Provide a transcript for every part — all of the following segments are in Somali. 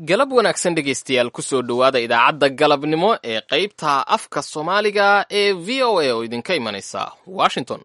galab wanaagsan dhegaystayaal kusoo dhowaada idaacadda galabnimo ee qaybta afka soomaaliga ee v o a oo idinka imanaysa washington.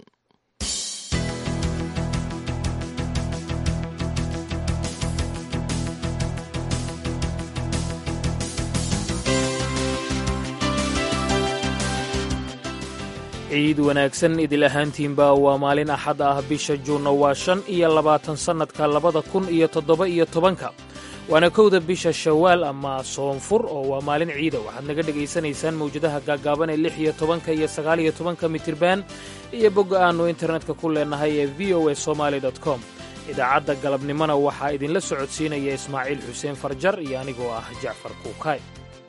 ciid wanaagsan idil ahaantiinba waa maalin axad ah bisha juunna waa 25 sannadka 2017 waana kowda bisha shawaal ama soonfur oo waa maalin ciida waxaad naga dhegaysanaysaan mawjadaha gaagaaban ee 16 iyo 19 mitirban iyo bogga aannu internetka ku leenahay ee voasomali.com. idaacadda galabnimona waxaa idinla socodsiinaya ismaaciil xuseen farjar iyo anigoo ah jacfar kuukay.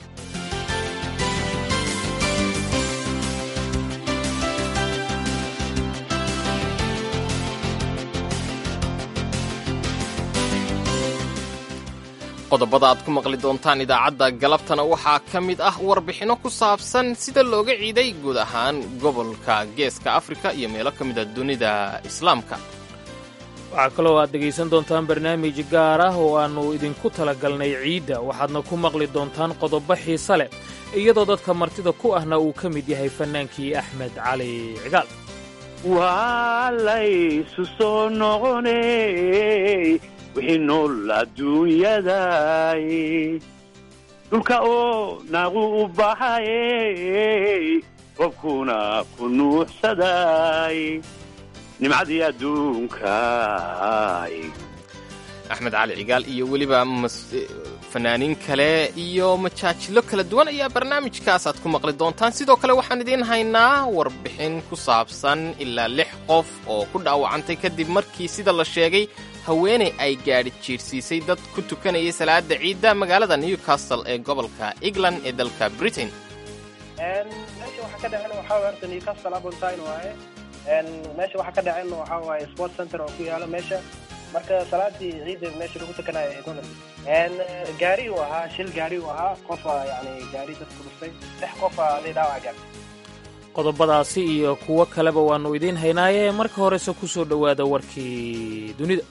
qodobada aad ku maqli doontaan idaacadda galabtana waxaa ka mid ah warbixinno ku saabsan sida looga ciiday guud ahaan gobolka geeska afrika iyo meelo ka mida dunida islaamka. waxaa kaloo aad dhegaysan doontaan barnaamij gaar ah oo aannu idinku talagalnay ciidda waxaadna ku maqli doontaan qodobo xiise leh iyadoo dadka martida ku ahna uu ka mid yahay fannaankii axmed cali cigaal. waa laysu soo noqonay wixii nool adduunyaday dhulka oo naagu u baxay robkuna ku nuuxsaday nimcadii adduunkay. axmed cali cigaal iyo weliba fanaaniin kale iyo majaajilo kala duwan ayaa barnaamijkaas aad ku maqli doontaan. sidoo kale waxaan idiin haynaa warbixin ku saabsan ilaa 6 qof oo ku dhaawacantay kadib markii sida la sheegay haweeney ay gaadhi jiirsiisay dad ku tukanayay salaada ciidda magaalada Newcastle ee gobolka England ee dalka Britain. meesha waxa ka dhacay waxa weerta Newcastle upon Tyne waaye meesha waxa ka dhacay waxa waaye sport center oo ku yaala meesha marka salaadii ciidda meesha lagu tukanayo ee gobolka gaari uu ahaa shil gaari uu ahaa qof yani gaari dad ku dhufay 6 qof ay dhaawac gaartay. qodobadaasi iyo kuwo kaleba waannu idiin haynaaye marka horese ku soo dhowaada warkii dunida.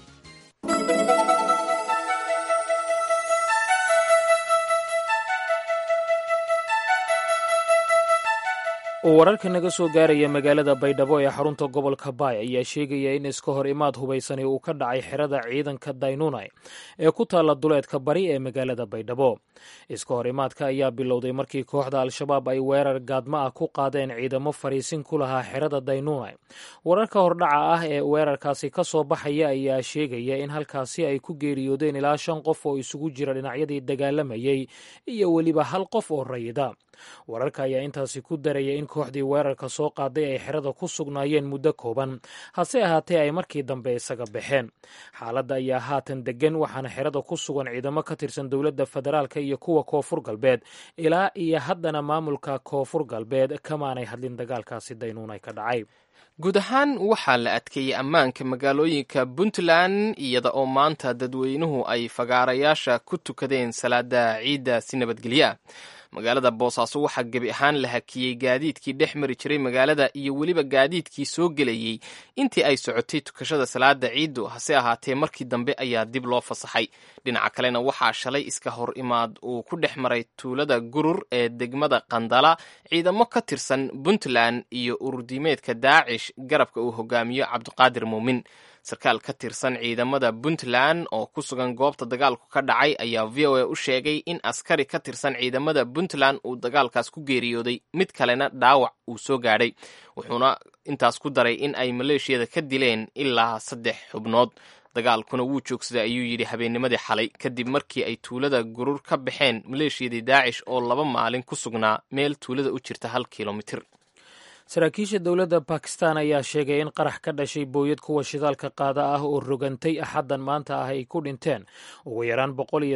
wararka naga soo gaaraya magaalada baydhabo ee xarunta gobolka baay ayaa sheegaya in iska hor imaad hubaysani uu ka dhacay xerada ciidanka daynunay ee ku taalla duleedka bari ee magaalada baydhabo. iska hor imaadka ayaa bilowday markii kooxda al-shabaab ay weerar gaadma ah ku qaadeen ciidamo fariisin ku lahaa xerada daynunay. wararka hordhaca ah ee weerarkaasi ka soo baxaya ayaa sheegaya in halkaasi ay ku geeriyoodeen ilaa 5 qof oo isugu jira dhinacyadii dagaalamayay iyo weliba 1 qof oo rayida. wararka ayaa intaasi ku daraya in kooxdii weerarka soo qaaday ay xerada ku sugnaayeen muddo kooban hase ahaatee ay markii dambe isaga baxeen. xaaladda ayaa haatan deggan waxaana xerada ku sugan ciidamo ka tirsan dowladda federaalka iyo kuwa koonfur galbeed ilaa iyo haddana maamulka koonfur galbeed kamaanay hadlin dagaalkaasi daynuunay ka dhacay. guud ahaan waxaa la adkeeyey ammaanka magaalooyinka puntland iyada oo maanta dadweynuhu ay fagaarayaasha ku tukadeen salaada ciidda si nabadgelya. magaalada boosaaso waxaa gebi ahaan la hakiyey gaadiidkii dhex mari jiray magaalada iyo weliba gaadiidkii soo gelayey intii ay socotay tukashada salaada ciiddu hase ahaatee markii dambe ayaa dib loo fasaxay. dhinaca kalena waxaa shalay iska hor imaad uu ku dhex maray tuulada gurur ee degmada qandala ciidamo ka tirsan puntland iyo ururdiimeedka daacish garabka uu hogaamiyo cabdiqaadir muumin. sarkaal ka tirsan ciidamada puntland oo ku sugan goobta dagaalku ka dhacay ayaa v o a u sheegay in askari ka tirsan ciidamada puntland uu dagaalkaas ku geeriyooday mid kalena dhaawac uu soo gaadhay. wuxuuna intaas ku daray in ay maleeshiyada ka dileen ilaa 3 xubnood. dagaalkuna wuu joogsaday ayuu yidhi habeennimadii xalay kadib markii ay tuulada gurur ka baxeen maleeshiyadii daacish oo 2 maalin ku sugnaa meel tuulada u jirta 1 kilomitir. saraakiisha dowladda bakistan ayaa sheegay in qarax ka dhashay booyad kuwa shidaalka qaada ah oo rogantay axaddan maanta ah ay ku dhinteen ugu yaraan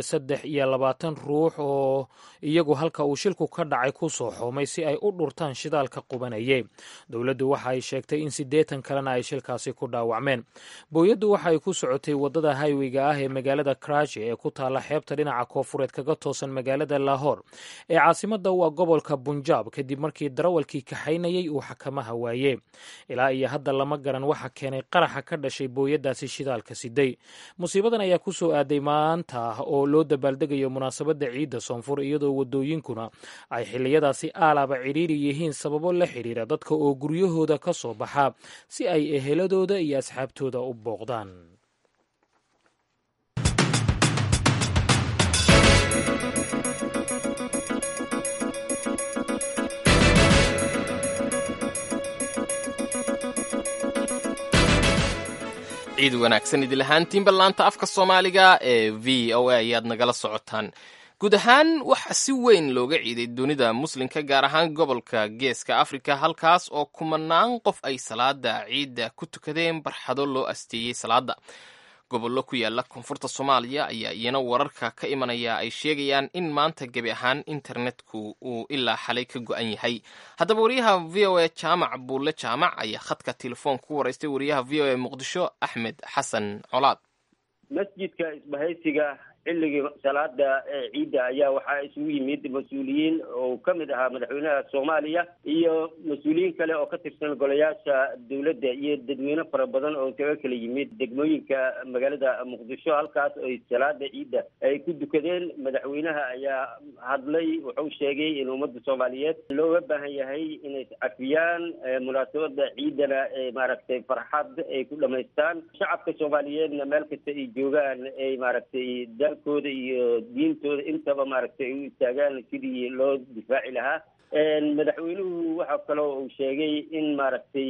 123 ruux oo iyagu halka uu shilku ka dhacay ku soo xoomay si ay u dhurtaan shidaalka qubanayay. dowladdu waxa ay sheegtay in 80 kalena ay shilkaasi ku dhaawacmeen. booyaddu waxa ay ku socotay waddada hayweyga ah ee magaalada karachi ee ku taalla xeebta dhinaca koonfureed kaga toosan magaalada lahore ee caasimadda waa gobolka bunjaab kadib markii darawalkii kaxaynayay uu xakamaha waaye. ilaa iyo hadda lama garan waxa keenay qaraxa ka dhashay booyadaasi shidaalka siday. musiibadan ayaa ku soo aaday maanta oo loo dabaaldegayo munaasabadda ciidda soonfur, iyadoo wadooyinkuna ay xiliyadaasi aalaaba cidhiiri yihiin sababo la xidhiira dadka oo guryahooda ka soo baxa si ay eheladooda iyo asxaabtooda u booqdaan. ciid wanaagsan idil ahaantiinba laanta afka soomaaliga ee v o a ayaad nagala socotaan. guud ahaan waxaa si weyn looga ciiday dunida muslimka, gaar ahaan gobolka geeska afrika, halkaas oo kumanaan qof ay salaada ciidda ku tukadeen barxado loo asteeyey salaada. gobollo ku yaala koonfurta soomaaliya ayaa iyana wararka ka imanaya ay sheegayaan in maanta gebi ahaan internetku uu ilaa xalay ka go-an yahay. haddaba wariyaha v o a jaamac buulle jaamac ayaa khadka telefoon ku waraystay wariyaha v o a muqdisho axmed xasan colaad. masjidka isbahaysiga xilligii salaada ciidda ayaa waxaa isugu yimid mas-uuliyiin oo ka mid ahaa madaxweynaha soomaaliya iyo mas-uuliyiin kale oo ka tirsan golayaasha dowladda iyo dadweyne fara badan oo kaga kala yimid degmooyinka magaalada muqdisho, halkaas ay salaada ciidda ay ku dukadeen. madaxweynaha ayaa hadlay, wuxuu sheegay in ummadda soomaaliyeed looga baahan yahay inay cafiyaan munaasabada ciiddana maaragtay farxad ay ku dhamaystaan. shacabka soomaaliyeedna meel kasta ay joogaan ay maaragtay kooda iyo diintooda intaba maaragtay ay u istaagaan sidii loo difaaci lahaa. madaxweynuhu waxa kaloo uu sheegay in maaragtay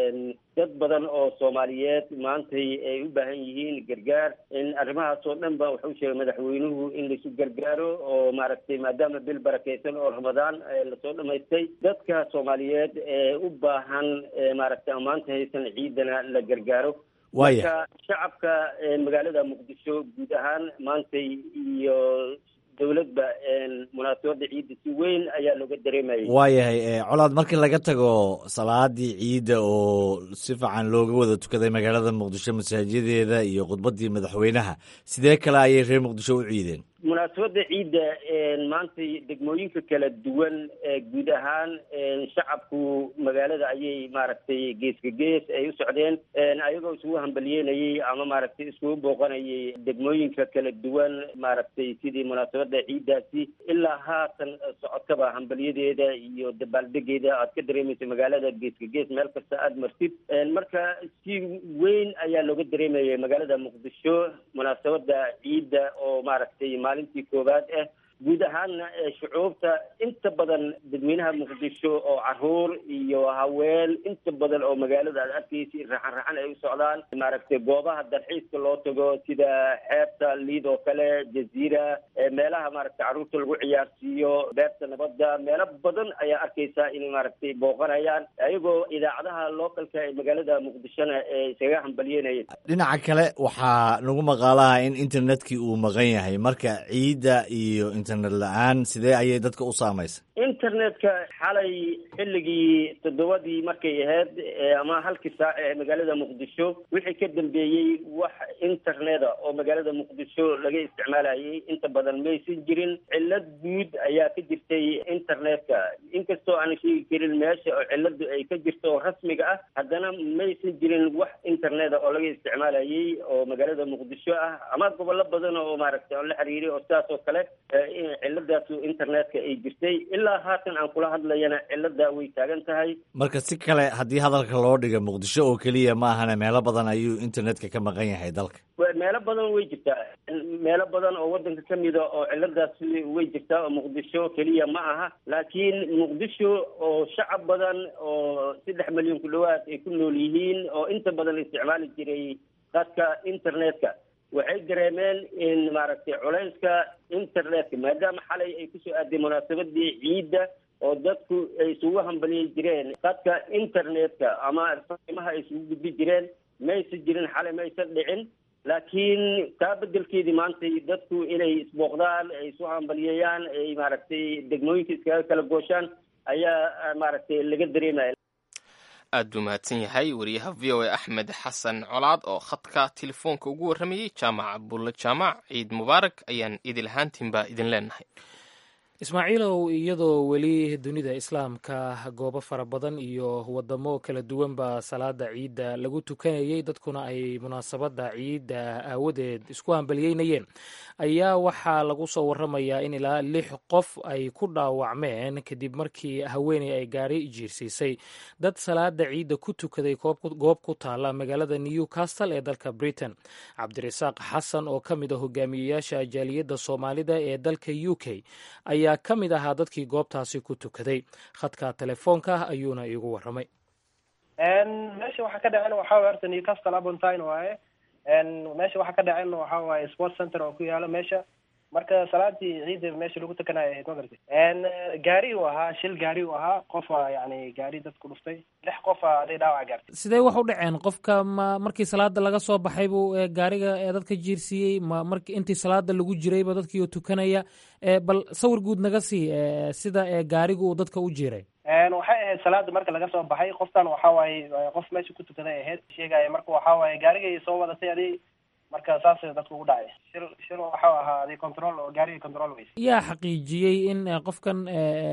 dad badan oo soomaaliyeed maantay ay u baahan yihiin gargaar. arrimahaas oo dhan ba wuxuu sheegay madaxweynuhu in laisu gargaaro oo maaragtay maadaama bil barakeysan oo ramadaan lasoo dhamaystay, dadka soomaaliyeed ee u baahan maaragtay maanta haysan ciidana la gargaaro. marka shacabka magaalada muqdisho guud ahaan maantay iyo dowladba munaasabada ciidda si weyn ayaa looga dareemayay. waayahay colaad, markii laga tago salaadii ciidda oo si fiican looga wada tukaday magaalada muqdisho masaajideeda iyo khudbadii madaxweynaha, sidee kale ayay reer muqdisho u ciideen? munaasabada ciidda maantay degmooyinka kala duwan guud ahaan shacabku magaalada ayay maaragtay geeska gees ay u socdeen ayagoo isugu hambalyeynayay ama maaragtay iskugu booqanayay degmooyinka kala duwan maaragtay sidii munaasabada ciiddaasi ilaa haatan socotaba hambalyadeeda iyo dabaaldegeeda aad ka dareemaysa magaalada geeska gees meel kasta aada martid. marka si weyn ayaa looga dareemayay magaalada muqdisho munaasabada ciidda oo maaragtay maalintii koowaad ah. guud ahaanna shucuubta inta badan dadweynaha muqdisho oo caruur iyo haween inta badan oo magaalada aad arkaysa raxan ay u socdaan maaragtay goobaha dalxiiska loo tago sida xeebta liid oo kale, jaziira, meelaha maaragtay carruurta lagu ciyaarsiiyo, beerta nabadda, meelo badan ayaa arkaysaa inay maaragtay booqanayaan ayagoo idaacadaha localka ee magaalada muqdishona isaga hambalyeynaya. dhinaca kale waxaa nagu maqaalaha in internetkii uu maqan yahay, marka ciidda iyo internet la-aan sidee ayay dadka u saamaysa? internetka xalay xilligii 7 markay ahayd ama halkii saac ee magaalada muqdisho wixii ka dambeeyey wax interneta oo magaalada muqdisho laga isticmaalayay inta badan maysan jirin. cillad guud ayaa ka jirtay internetka, inkastoo aan sheegi karin meesha oo cilladu ay ka jirto oo rasmiga ah, haddana maysan jirin wax interneta oo laga isticmaalayay oo magaalada muqdisho ah ama gobollo badan oo maaragtay oo la xiriiray oo sidaas oo kale ciladaas internetka ay jirtay. ilaa haatan aan kula hadlayana cilada way taagan tahay. marka si kale haddii hadalka loo dhiga muqdisho oo keliya ma ahane meelo badan ayuu internetka ka maqan yahay dalka? meelo badan way jirtaa, meelo badan oo wadanka ka mida oo ciladaas way jirtaa oo muqdisho keliya ma aha. laakiin muqdisho oo shacab badan oo 3 milyan ku dhawaad ay ku nool yihiin oo inta badan isticmaali jiray khadka internetka waxay dareemeen in maaragtay culayska internetka maadaama xalay ay kusoo aaday munaasabadii ciidda oo dadku ay isugu hambaliyey jireen khadka internetka ama fariimaha ay isugu gudbi jireen maysan jirin xalay maysan dhicin. laakiin taa bedelkeedii maantay dadku inay isbooqdaan ay isu hambalyeeyaan ay maaragtay degmooyinka iskaga kala gooshaan ayaa maaragtay laga dareemaya. aad buu mahadsan yahay wariyaha v o a axmed xasan colaad oo khadka telefoonka ugu warramayey jaamac bulle jaamac. ciid mubaarak ayaan idil ahaantiinba idin leenahay. ismaaciilow, iyadoo weli dunida islaamka goobo fara badan iyo wadamo kala duwanba salaada ciidda lagu tukanayey, dadkuna ay munaasabadda ciidda aawadeed isku hambaliyeynayeen, ayaa waxaa lagu soo waramayaa in ilaa 6 qof ay ku dhaawacmeen kadib markii haweeney ay gaari jiirsiisay dad salaada ciidda ku tukaday goob ku taala magaalada Newcastle ee dalka Britain. Cabdirasaaq xasan oo ka mid ah hogaamiyeyaasha jaaliyadda Soomaalida ee dalka UK ayaa ka mid ahaa dadkii goobtaasi ku tukaday. khadka telefoonka ayuuna iigu waramay. meesha waxa ka dhaceen waxa weerta Newcastle upon Tyne waaye. meesha waxa ka dhaceen waxa waaye sport center oo ku yaala meesha. marka salaadii ciidda meesha lagu tukanayo magartay gaari uu ahaa shil gaari uu ahaa qof yani gaari dad ku dhuftay 6 qof ay dhaawac gaartay. sidee wax u dhaceen? qofka markii salaada laga soo baxay buu gaariga dadka jiirsiiyey, markii intii salaada lagu jirayba dadkii tukanaya, bal sawir guud naga sii sida gaarigu uu dadka u jiiray. waxay ahayd salaada marka laga soo baxay, qoftan waxa waaye qof meesha ku tukaday ahayd sheegay, marka waxa waaye gaariga soo wadatay adii marka saas dadku ugu dhacay. shil waxa ahaa control oo gaariga control weys. yaa xaqiijiyey in qofkan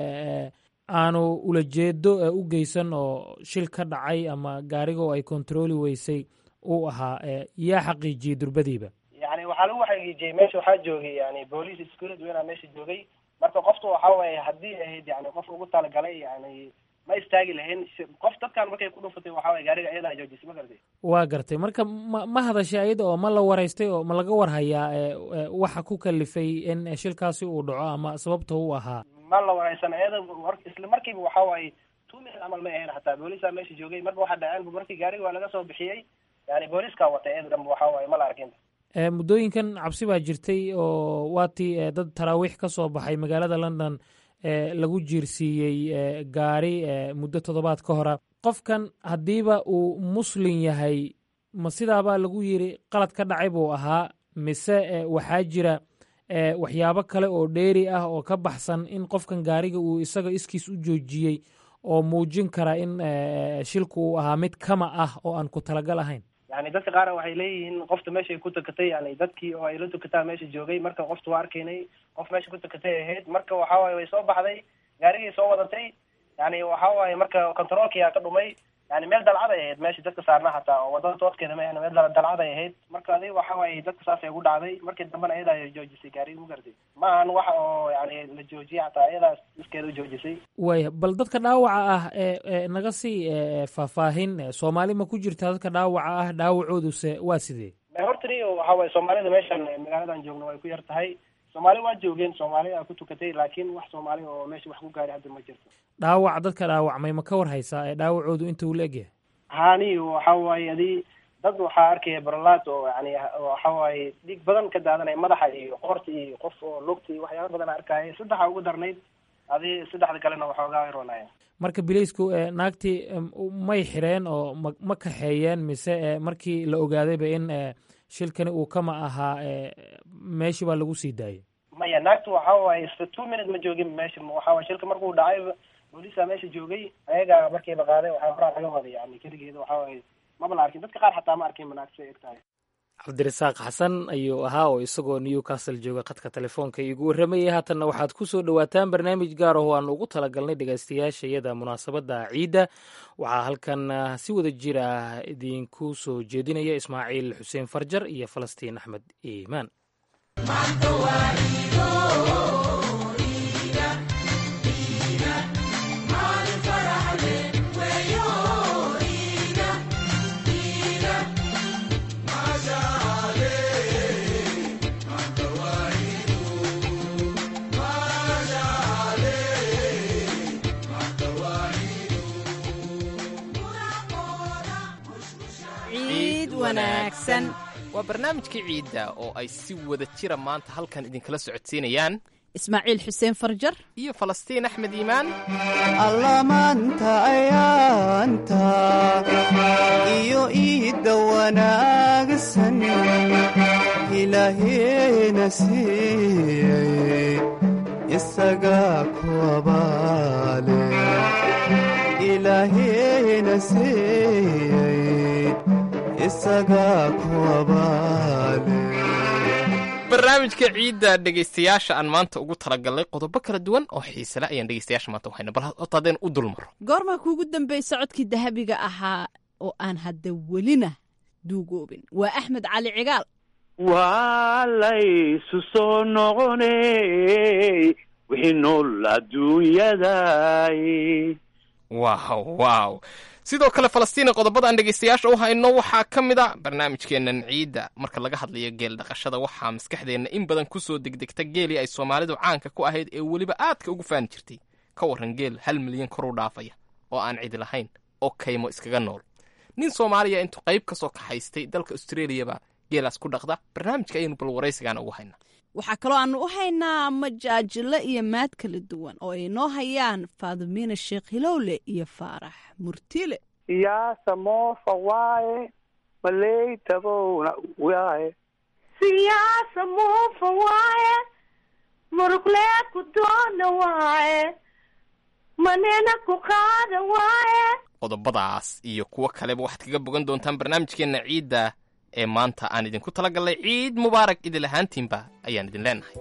aanu ula jeedo u geysan oo shil ka dhacay ama gaariga oo ay controli weysay uu ahaa, yaa xaqiijiyey durbadiiba? yani waxaa lagu xaqiijiyey meesha waxaa joogay yani police security weynaa meesha joogay, marka qoftu waxa waaye haddii ahayd yani qof ugu talagalay yani ma istaagi lahayn. qof dadkan markay ku dhufatay waxa waaye gaariga iyada joojisay. ma gartay? waa gartay. marka ma hadashay ayada oo ma la waraystay oo ma laga warhayaa waxa ku kalifay in shilkaasi uu dhaco ama sababta uu ahaa? ma la waraysan iyada isla markiiba waxa waaye 2 minutes amal ma ahayn, xataa booliska meesha joogay. marka waxa dhaceen markii gaariga waa laga soo bixiyey, yani booliska watay iyada dhanba waxa waaye ma la arkin. muddooyinkan cabsi baa jirtay oo waatii dad taraawiix ka soo baxay magaalada London lagu jiirsiiyey gaari muddo 7 ka hora. qofkan haddiiba uu muslin yahay, ma sidaabaa lagu yiri qalad ka dhacay buu ahaa, mise waxaa jira waxyaabo kale oo dheeri ah oo ka baxsan in qofkan gaariga uu isaga iskiis u joojiyey oo muujin kara in shilku uu ahaa mid kama ah oo aan ku talagal ahayn? yani dadka qaar waxay leeyihiin qofta meeshay ku tukatay, yani dadkii oo ay la tukataa meesha joogay, marka qofta waa arkaynay qof meesha ku tukatay ahayd, marka waxa waaye way soo baxday gaarigii soo wadatay, yani waxa waaye marka controlkiyaa ka dhumay. yani meel dalcad ay ahayd meesha dadka saarna xataa oo wadada tooskeeda ma meel dalcad ay ahayd, marka adi waxa waaye dadka saasay ugu dhacday. markii dambena ayadaa joojisay gaariga. ma gartay? ma ahan wax oo yani la joojiyay, xataa ayadaas iskeeda u joojisay. waaya, bal dadka dhaawaca ah naga sii faahfaahin. Soomaali ma ku jirtaa dadka dhaawaca ah? dhaawacooduse waa sidee? horta waxa waaye Soomaalida meeshan magaaladan joogno way ku yar tahay. Soomaali waa joogeen, Soomaalida ku tukatay, laakiin wax Soomaali oo meesha wax ku gaaray hadda ma jirto. dhaawac dadka dhaawacmay ma ka war haysaa dhaawacoodu inta uu la egyahay? hani waxa waaye adii dad waxaa arkaya baralaad oo yani waxa waaye dhiig badan ka daadanaya madaxa iyo qoorta iyo qof oo lugta iyo waxyaaba badan arkaya. 3 ugu darnayd adii 3 kalena waxoogaa iroonaya. marka bileysku naagtii may xireen oo ma kaxeeyeen, mise markii la ogaadayba in shilkani uu kama ahaa meeshii baa lagu sii daayay? maya, naagtu waxa waaye 2 minutes ma joogin meesha. waxa waaye shilka markuu dhacay booliska meesha joogay, ayaga markii la qaaday waxa horaa laga waday, yani keligeeda waxa waaye maba la arkin. dadka qaar xataa ma arkin naagtu ay egtahay. Cabdirasaaq xasan ayuu ahaa oo isagoo Newcastle jooga khadka telefoonka iigu warramayay. haatanna waxaad ku soo dhowaataan barnaamij gaar ah oo aan ugu talagalnay dhegaystayaashayada munaasabadda ciidda. waxaa halkan si wada jir ah idinku soo jeedinaya Ismaaciil Xuseen Farjar iyo Falastiin Axmed Iimaan. waa barnaamijkii ciidda oo ay si wada jira maanta halkan idinkala socodsiinayaan Ismaaciil Xuseen Farjar iyo Falastiin Axmed Iimaan. allamaanta ayaanta iyo iidda wanaagsan ilaahayna siiyey isagaa ku abaale. ilaahayna siiyey isagaa ku abaale. barnaamijka ciidda dhegaystayaasha aan maanta ugu talagalnay qodobo kala duwan oo xiisele ayaan dhegaystayaasha maanta u hayna bal horta haddeen u dulmaro goormaa kuugu dambaysa codkii dahabiga ahaa oo aan hadda welina duugoobin waa axmed cali cigaal waa laysu soo noqonay wixii nool adduunyaday wow sidoo kale falastiin qodobada aan dhegaystayaasha u hayno waxaa ka mid a barnaamijkeennan ciidda marka laga hadlayo geel dhaqashada waxaa maskaxdeenna in badan kusoo degdegta geelii ay soomaalidu caanka ku ahayd ee weliba aadka ugu faani jirtay ka warran geel 1 milyan kor u dhaafaya oo aan cidi lahayn oo kaymo iskaga nool nin soomaaliya intuu qayb ka soo kaxaystay dalka australiyaba geelaas ku dhaqda barnaamijka ayaynu bal waraysigaana ugu haynaa waxaa kaloo aanu u haynaa majaajilo iyo maad kala duwan oo ay noo hayaan faadimiina sheekh hilowle iyo faarax murtile siyaasa moofa waaye maleytabowna waaye siyaasa moofa waaye muruqlee ku doona waaye manena ku qaada waaye qodobadaas iyo kuwo kaleba waxaad kaga bogan doontaan barnaamijkeenna ciidda ee maanta aan idinku talagalnay ciid mubaarak idil ahaantiinba ayaan idin leenahay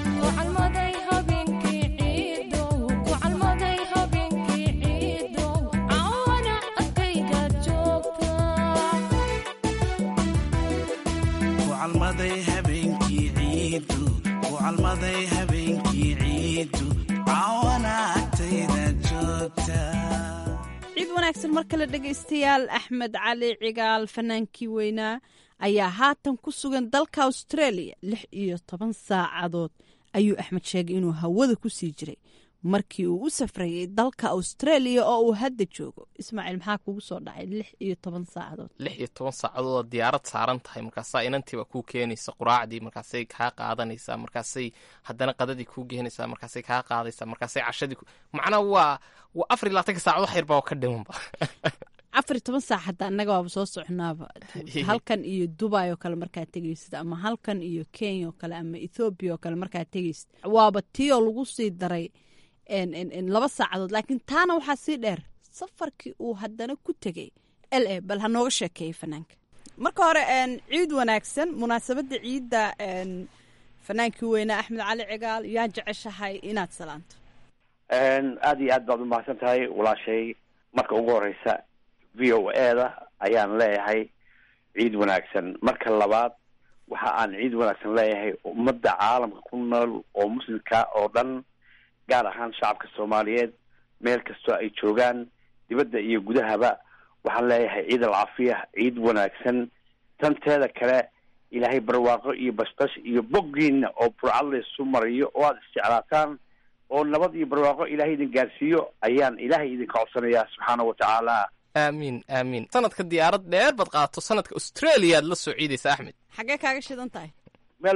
ciid wanaagsan mar kale dhegaystayaal axmed cali cigaal fanaankii weynaa ayaa haatan ku sugan dalka australia 16 saacadood ayuu axmed sheegay inuu hawada ku sii jiray markii uu u safrayay dalka australia oo uu hadda joogo ismaaciil maxaa kugu soo dhacay 16 saacadood 16 saacadood diyaarad saaran tahay markaasaa inantiiba kuu keenaysa quraacdii markaasay kaa qaadanaysaa markaasay haddana qadadii kuu geenaysaa markaasay kaa qaadaysaa markaasay cashadii macnaa waa 24 saacadood xayr baa ka dhimanba 14 saac hadda annaga waaba soo soconaaba halkan iyo Dubai oo kale markaad tegaysid ama halkan iyo Kenya oo kale ama Ethiopia oo kale markaad tegaysid waaba tiyo lagu sii daray in 2 saacadood laakiin taana waxaa sii dheer safarkii uu haddana ku tegay LA bal ha nooga sheekeeyay fanaanka marka hore ciid wanaagsan munaasabada ciidda fanaankii weynaa Axmed Cali Cigaal yaa jeceshahay inaad salaanto aad iyo aad baad u mahadsan tahay walaashay marka ugu horeysa VOA-da ayaan leeyahay ciid wanaagsan marka labaad waxa aan ciid wanaagsan leeyahay ummadda caalamka ku nool oo muslimka oo dhan gaar ahaan shacabka Soomaaliyeed meel kastoo ay joogaan dibadda iyo gudahaba waxaan leeyahay ciid alcaafiya ciid wanaagsan tanteeda kale ilaahay barwaaqo iyo basbash iyo boggiina oo burcad laysu mariyo oo aad isjeclaataan oo nabad iyo barwaaqo ilaahay idin gaarsiiyo ayaan ilaahay idinka codsanayaa subxaana wa tacaala amiin sanadka diyaarad dheer baad qaato sanadka australia aad la soo ciidaysa axmed xaggee kaaga shidan tahay meel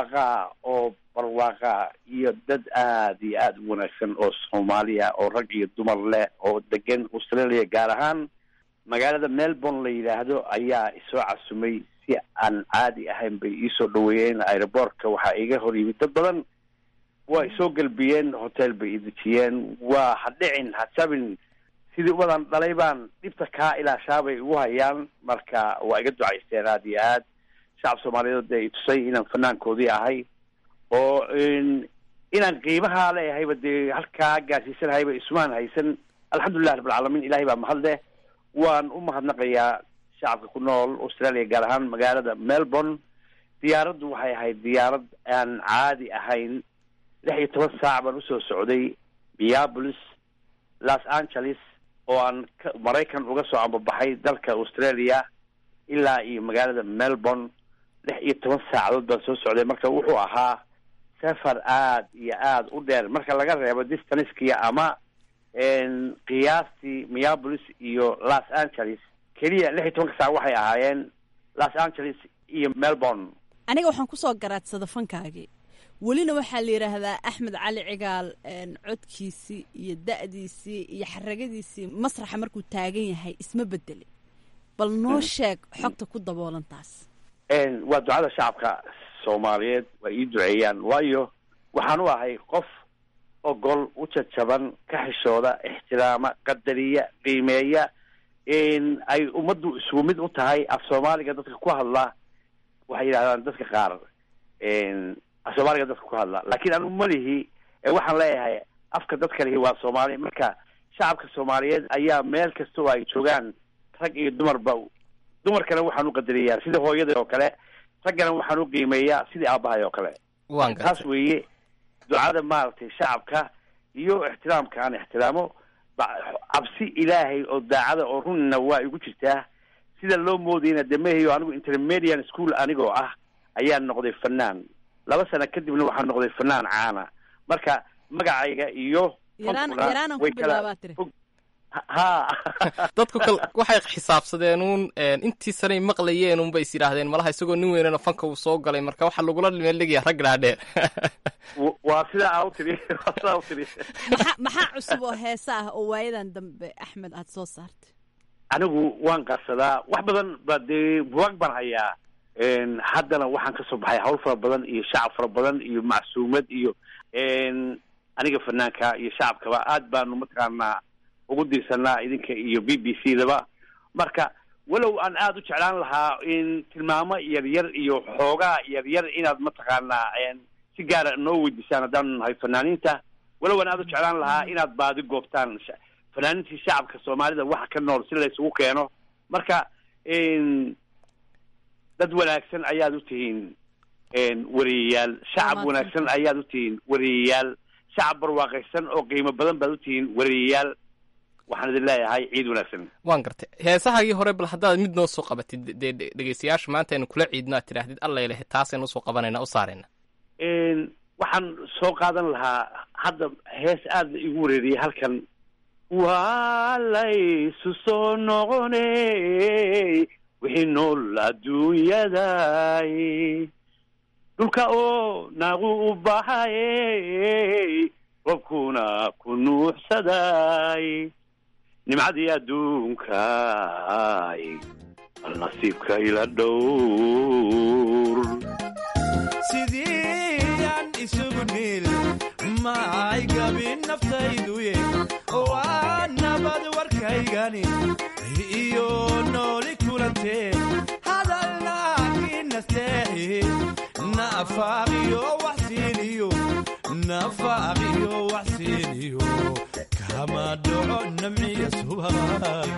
barwaaqa iyo dad aad iyo aad u wanaagsan oo Soomaaliya oo rag iyo dumar leh oo degan Australia gaar ahaan magaalada Melbourne la yiraahdo ayaa isoo casumay si aan caadi ahayn bay isoo dhaweeyeen airportka waxa iga hor yimid dad badan way soo galbiyeen hotel bay idijiyeen waa hadhicin hasabin sidii wadan dhalay baan dhibta ka ilaashaabay ugu hayaan marka waa iga ducaysteen aad iyo aad shacab Soomaaliyeed ay tusay inaan fanaankoodii ahay oo inaan qiimaha leeyahay badii halka gaarsiisanahay bay ismaan haysan alxamdulillah rabbil caalamiin ilaahay baa mahadle waan u mahadnaqayaa shacabka ku nool Australia gaar ahaan magaalada Melbourne diyaaraddu waxay ahayd diyaarad aan caadi ahayn 16 saac baan usoo socday Minneapolis Los Angeles oo aan Mareykan uga soo ambabaxay dalka Australia ilaa iyo magaalada Melbourne 16 saacadood baan soo socday marka wuxuu ahaa safar aad iyo aad u dheer marka laga reebo distance-kiya ama qiyaastii Minneapolis iyo Los Angeles keliya 16 saac waxay ahaayeen Los Angeles iyo Melbourne aniga waxaan ku soo garaadsaday fankaagii welina waxaa la yiraahdaa Axmed Cali Cigaal codkiisii iyo da'diisii iyo xaragadiisii masraxa markuu taagan yahay isma bedelin bal noo sheeg xogta ku daboolantaas waa ducada shacabka Soomaaliyeed way ii duceeyaan waayo waxaan u ahay qof ogol u jajaban ka xishooda ixtiraama qadariya qiimeeya ay ummaddu isugu mid u tahay af Soomaaliga dadka ku hadla waxay yiraahdaan dadka qaar soomaaliga dadka ku hadla laakiin anu malihi waxaan leeyahay afka dadka lihi waa soomaali. marka shacabka soomaaliyeed ayaa meel kasta oo ay joogaan rag iyo dumarba, dumarkana waxaan u qadariyaa sida hooyada oo kale, raggana waxaan u qiimeeyaa sidii aabbahay oo kale. taas weeye ducada maaragtay shacabka iyo ixtiraamka aan ixtiraamo. cabsi ilaahay oo daacada oo runna waa igu jirtaa. sida loo moodayna demahayo anigu intermediate school anigoo ah ayaan noqday fanaan. 2 sano kadibna waxaan noqday fanaan caana. marka magacayga iyo yaraanan ku bilaabaa tiri. dadku waxay xisaabsadeen uun intii sanay maqlayeen unbay is yidhaahdeen malaha isagoo nin weynana fanka uu soo galay, marka waxaa lagula meeldhigaya rag dhaadheer. waa sidaa u tiri. maxaa cusub oo heesa ah oo waayadan dambe Axmed aad soo saartay? anigu waan qarsadaa wax badan ba dee buwaag baan hayaa. haddana waxaan ka soo baxay hawl fara badan iyo shacab fara badan iyo macsuumad iyo aniga fanaanka iyo shacabkaba aad baanu mataqaanaa ugu diirsanaa idinka iyo BBC daba. marka walow aan aada u jeclaan lahaa in tilmaamo yaryar iyo xoogaa yaryar inaad mataqaanaa si gaara noo weydiisaan haddaan nahay fanaaniinta. walow aan aada u jeclaan lahaa inaad baadi goobtaan fanaaniintii shacabka soomaalida waxa ka nool si la isugu keeno. marka dad wanaagsan ayaad u tihiin wariyayaal, shacab wanaagsan ayaad u tihiin wariyayaal, shacab barwaaqaysan oo qiimo badan baad u tihiin wariyayaal. waxaan idin leeyahay ciid wanaagsan. waan gartay heesahagii hore bal haddaad mid noo soo qabatid dee dhegeystayaasha maanta aynu kula ciidno aad tidhaahdid alla ilahe taasaynu usoo qabanayna u saarayna. waxaan soo qaadan lahaa hadda hees aad la igu wareeriyay halkan. waa laysu soo noqonay wixii nool adduunyaday, dhulka oo naagu u baxay robkuna ku nuuxsaday, nimcadii adduunkaay bal nasiibka ila dhowr. sidii aan isugu niil maay gabin naftayduye waa nabad warkaygani iyo nooli kulantee hadalnaakii nasteexi nafaaqiyo waxsiiniyo nafaaqiyo waxsiiniyo kama dhaco namciya subag.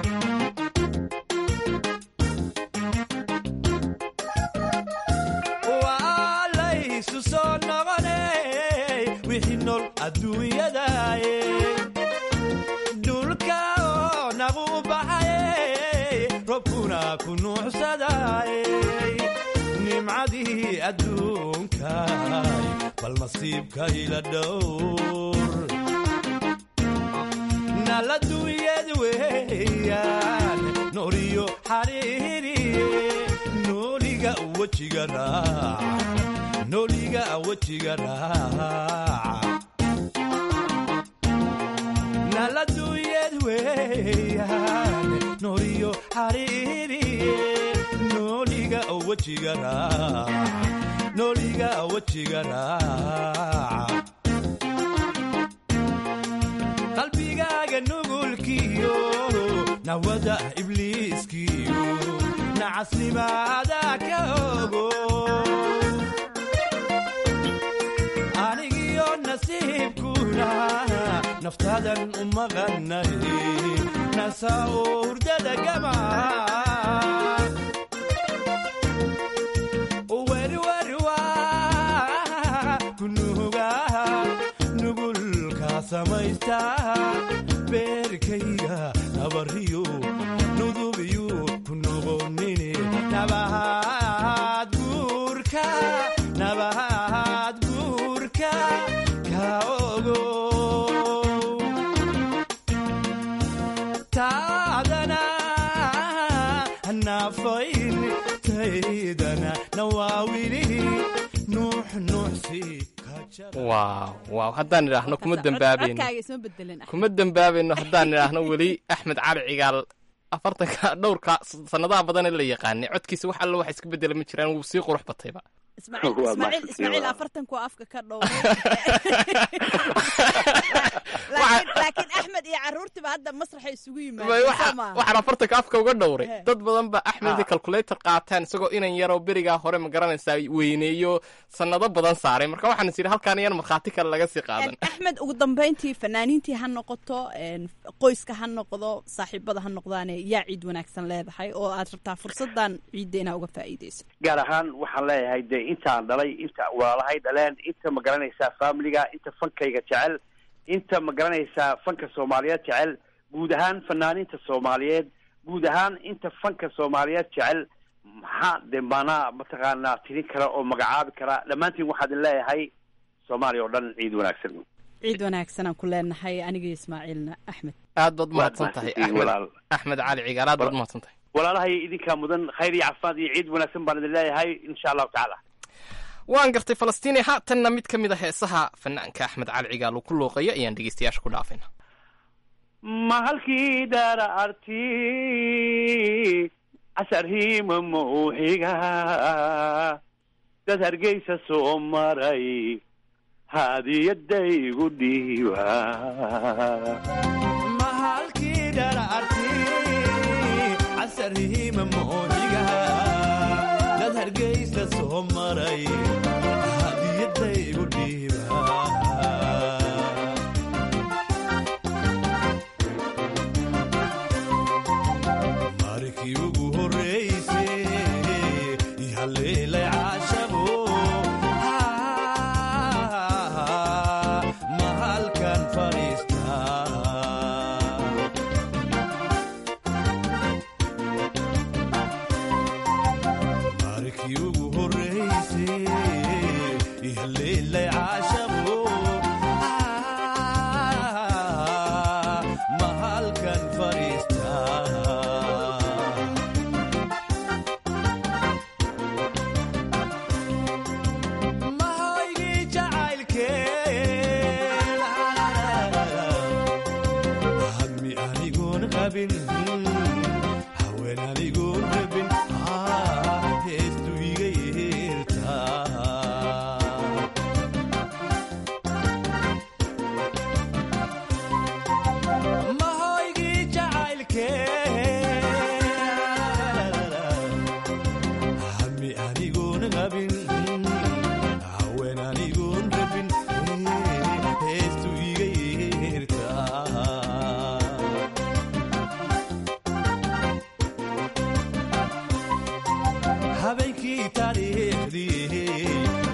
waa laysu soo noqonay wixii nool adduunyadaye, dhulka oo nagu baxay robkuna ku nuuxsaday, nimcadii adduunkaay bal nasiibka ila dhowr. naladunyad weeyaan nooriyo xariiriye nooliga wejiga raac, nooliga wejiga raac. naladunyad weeyaan nooriyo xariiriye nooliga wejiga raac, nooliga wejiga raac. qalbigaaga nugulkiyo nawada ibliiskiyo nacasnimaada ka ogo, anigiyo nasiibkuna naftaadan u maqanay nasa oo hurdada gama. samaysta beerkayga nabariyo nudubiyo ku noqonine nabahaad guurka ka ogo taadana nafayn taydana nawaawili nuuxsi. waaw haddaan idhaahno kuma dembaabayno haddaan idhaahno weli Axmed Cali Cigaal 40 dhowrka sanadaha badan ee la yaqaanay codkiisa wax alla wax iska bedela ma jiraan, wuu sii qurux batayba. Ismaaciil 40 ku afka ka dhowray laakiin Axmed iyo caruurtiiba hadda masraxa isugu yimaadeen waxaan afartanka afka uga dhowray dad badan ba axmed calculator qaataan isagoo inan yaroo berigaa hore ma garanaysaa weyneeyo sanado badan saaray marka waxaan is yidhi halkaan yar markhaati kale laga sii qaadan axmed ugu dambayntii fanaaniintii ha noqoto qoyska ha noqdo saaxiibada ha noqdaane yaa ciid wanaagsan leedahay oo aad rabtaa fursadan ciidda inaa uga faa'iidaysa gaar ahaan waxaan leeyahay dee intaan dhalay inta walaalahay dhaleen inta ma garanaysaa familiga inta fankayga jecel inta ma garanaysaa fanka soomaaliyeed jecel guud ahaan fanaaniinta soomaaliyeed guud ahaan inta fanka soomaaliyeed jecel maxaa de manaa mataqaanaa tirin kara oo magacaabi kara dhammaantiin waxaad leeyahay soomaaliya oo dhan ciid wanaagsan ciid wanaagsan aan ku leenahay aniga ismaaciilna axmed aad baad mahadsan tahay axmed cali cigaal aad baad mahadsan tahay walaalahay idinkaa mudan khayr iyo caafimaad iyo ciid wanaagsan baan idin leeyahay insha allahu tacaala waan gartay falastiini haatanna mid ka mid a heesaha fanaanka axmed cali cigaal uu ku looqayo ayaan dhegeystayaasha ku dhaafayna mahalkii daara arti casarhiima mauxiga dad hargeysa soo maray haadiyadaygu dhiiba mahalkii daara arti casarhiima mauxiga dad hargeysa soo maray haadiyadaygu dhiiba markii ugu horreysay ihaleelay caashabo mahalkan fadhiista markii ugu horreysay ihaleelay caashabo mahalkan fadhiista mahoygii jacaylkeen hadmi anigoon qabin haween anigoon rabin heestu iga yeertaa mahoygii jacaylkeen hadmi anigoon qabin haween anigoon rabin heestu iga yeertaa habeenkii taariikhdii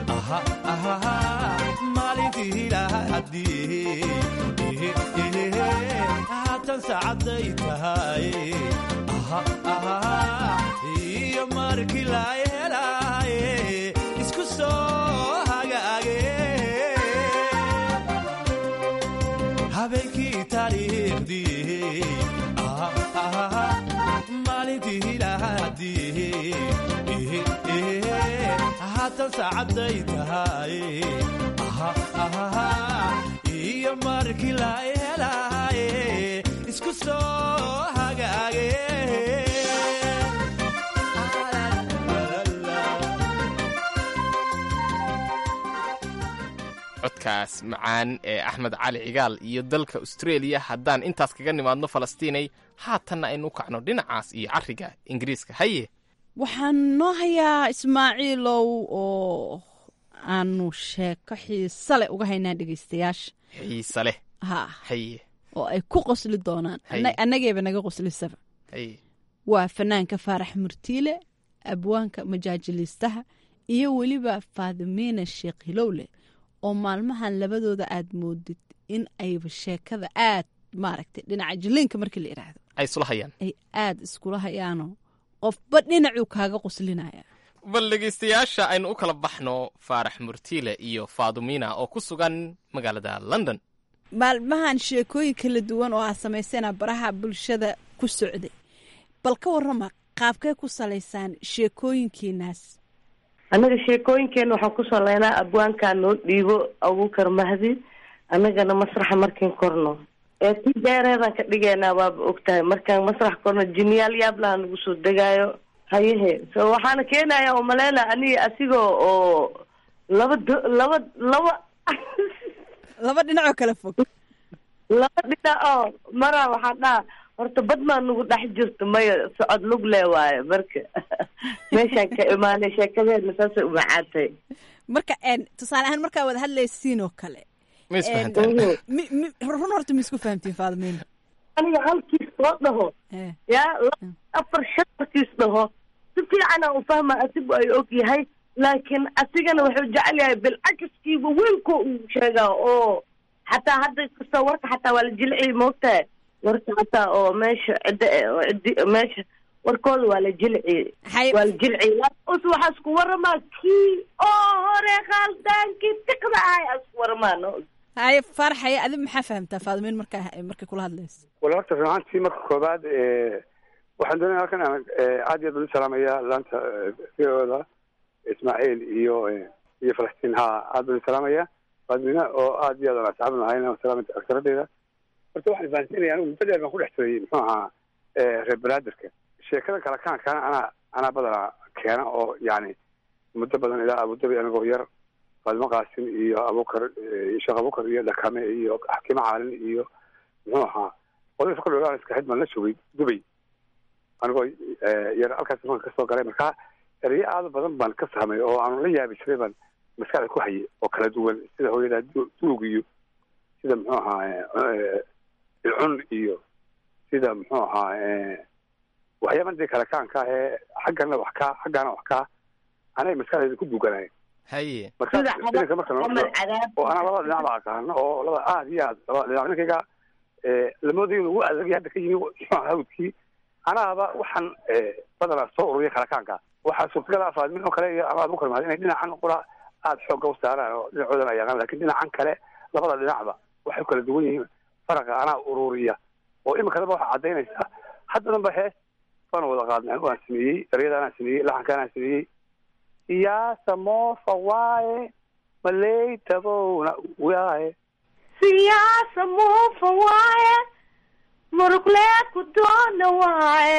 maalintii lahadii haatan saacaday tahay iyo markii la helaaye isku soo hagaage habeenkii taariikhdii maalintii lahadii haatan saacaday tahay iyo markii la helaaye isku soo hagaage codkaas macaan ee axmed cali cigaal iyo dalka australia haddaan intaas kaga nimaadno falastiinay haatanna aynu u kacno dhinacaas iyo cariga ingiriiska haye waxaan noo hayaa ismaaciilow oo aanu sheeko xiise leh uga haynaa dhegeystayaasha xiise leh ha haye oo ay ku qosli doonaan annageeba naga qoslisaba haye waa fanaanka faarax murtiile abwaanka majaajiliistaha iyo weliba faadimiina sheekh hilowle oo maalmahan labadooda aad moodid in ayba sheekada aad maaragtay dhinaca jiliinka markii la idhaahdo ay isula hayaan ay aad iskula hayaano qofba dhinacuu kaaga qoslinaya bal dhegeystayaasha aynu u kala baxno faarax murtiile iyo faadimiina oo ku sugan magaalada london maalmahan sheekooyin kala duwan oo aad samaysana baraha bulshada ku socday bal ka warrama qaabkay ku salaysaan sheekooyinkiinaas annaga sheekooyinkeena waxaan ku saleynaa abwaankaa noo dhiibo abuukar mahdi annagana masraxa markiin korno ti dheereedaan ka dhigaynaa waaba ogtahay markaan masrax korno jiniyaal yaablaha nagu soo degaayo hayehe so waxaana keenaya oo maleyna aniga asigoo oo laba laba dhinacoo kala fog laba dhinac oo maraa waxaa dhaha horta bad maa nagu dhex jirto maya socod lug lee waayo marka meeshaan ka imaanay sheekadeedna saasay umacaantay marka tusaale ahaan markaa wada hadlaysiin oo kale ma isfahantaan run horta ma isku fahamtiin faadmiin aniga halkiis soo dhaho yaa 4-5 markiis dhaho si fiican aan u fahma asigu ay og yahay laakiin asigana wuxuu jecel yahay bilcakiskiiba weynko uu sheegaa oo xataa hadda kastoo warka xataa waa la jilciy moogtahay warka xataa oo meesha cidda meesha warkooda waa la jilciy waa la jilciy us waxaa isku waramaa kii oo hore khaldaankii tiqda ahay isku waramaano hay farxay adi maxaa fahamtaa faadmiin markay kula hadlayso wala horta ruuxantii marka koobaad waxaan doonaya halkan aan aad iyo aad u salaamaya laanta fiooda ismaaciil iyo falastiin aad baan salaamaya faadmiina oo aad iyo aad aan asxaab nahay oo salaamta aktaradeeda horta waxaan fahansiinaya anigu muddo dheer baan ku dhex jiray muxuu ahaa reer banaadirka sheekada kale kaana anaa badanaa keena oo yani muddo badan ilaa abudabi anigoo yar faadimo qaasim iyo abukar sheekh abukar iyo dhakame iyo xakiimo caalin iyo muxuu ahaa odaysa ku dholaan iska xidman la joogay dubay anigoo yar halkaas imanka kasoo galay markaa erayo aada badan baan ka fahmay oo aanu la yaabi jiray baan maskaxda ku hayay oo kala duwan sida hooyada duug iyo sida muxuu ahaa ilcun iyo sida muxuu ahaa waxyaaban dee kale kaanka ahee xaggana wax kaa xaggana wax kaa anay maskaxdeeda ku duuganahay haye marka oo anaa labada dhinac ba aqaano oo labada aad iyo aad labada dhinac ninkayga lamooda inuu ugu adagay hadda ka yimi hawdkii anaaba waxaan badanaa soo ururiya kala kaanka waxaa suurtagala faadmin oo kale iyo ama abukar mahad inay dhinacan qura aada xoogga u saaraan oo dhinacoodan ay yaqaan lakin dhinacan kale labada dhinacba waxay kala duwan yihiin faraqa anaa ururiya oo iminkadaba waxaa caddaynaysa haddadan ba hees baan wada qaadnay anigu aan sameeyey eryada anaan sameeyey laxanka anaan sameeyey siyaasa moofa waaye maleytabowna waaye siyaasa moofa waaye muruqlee ku doona waaye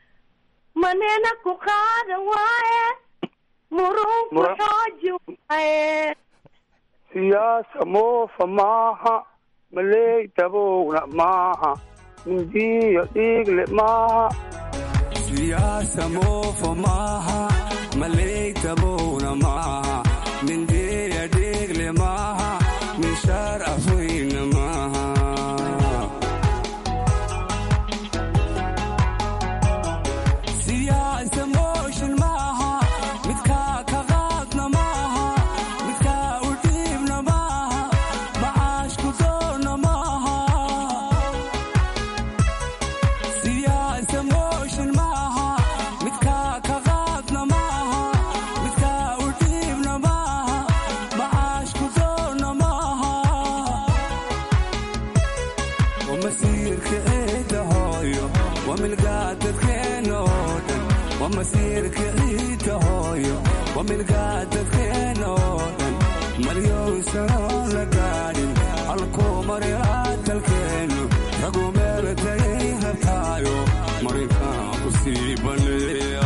manena ku qaada waaye murunku xooji waaye siyaasa moofa maaha maleytabowna maaha mindiyo dhiigle maaha siyaasa moofa maaha maleytabowna maaha mindiyo dhiigle maaha mishaar afweyna maaha siyaasa mooshin maaha midkaa ka qaadna maaha midkaa u dhiibna maaha macaash ku doonna maaha siyaasa mooshin maaha midkaa ka qaadna maaha midkaa u dhiibna maaha macaash ku doonna maaha wamasiirka ciidda hooyo wamilgaa dadkeena oo dhan wamasiirka ciidda hooyo wamilgaa dadkeena oo dhan maryowsanoo la gaadhin halkuu marilaa dalkeennu ragu meel tagay hartaayo marinkaa u sii baneeya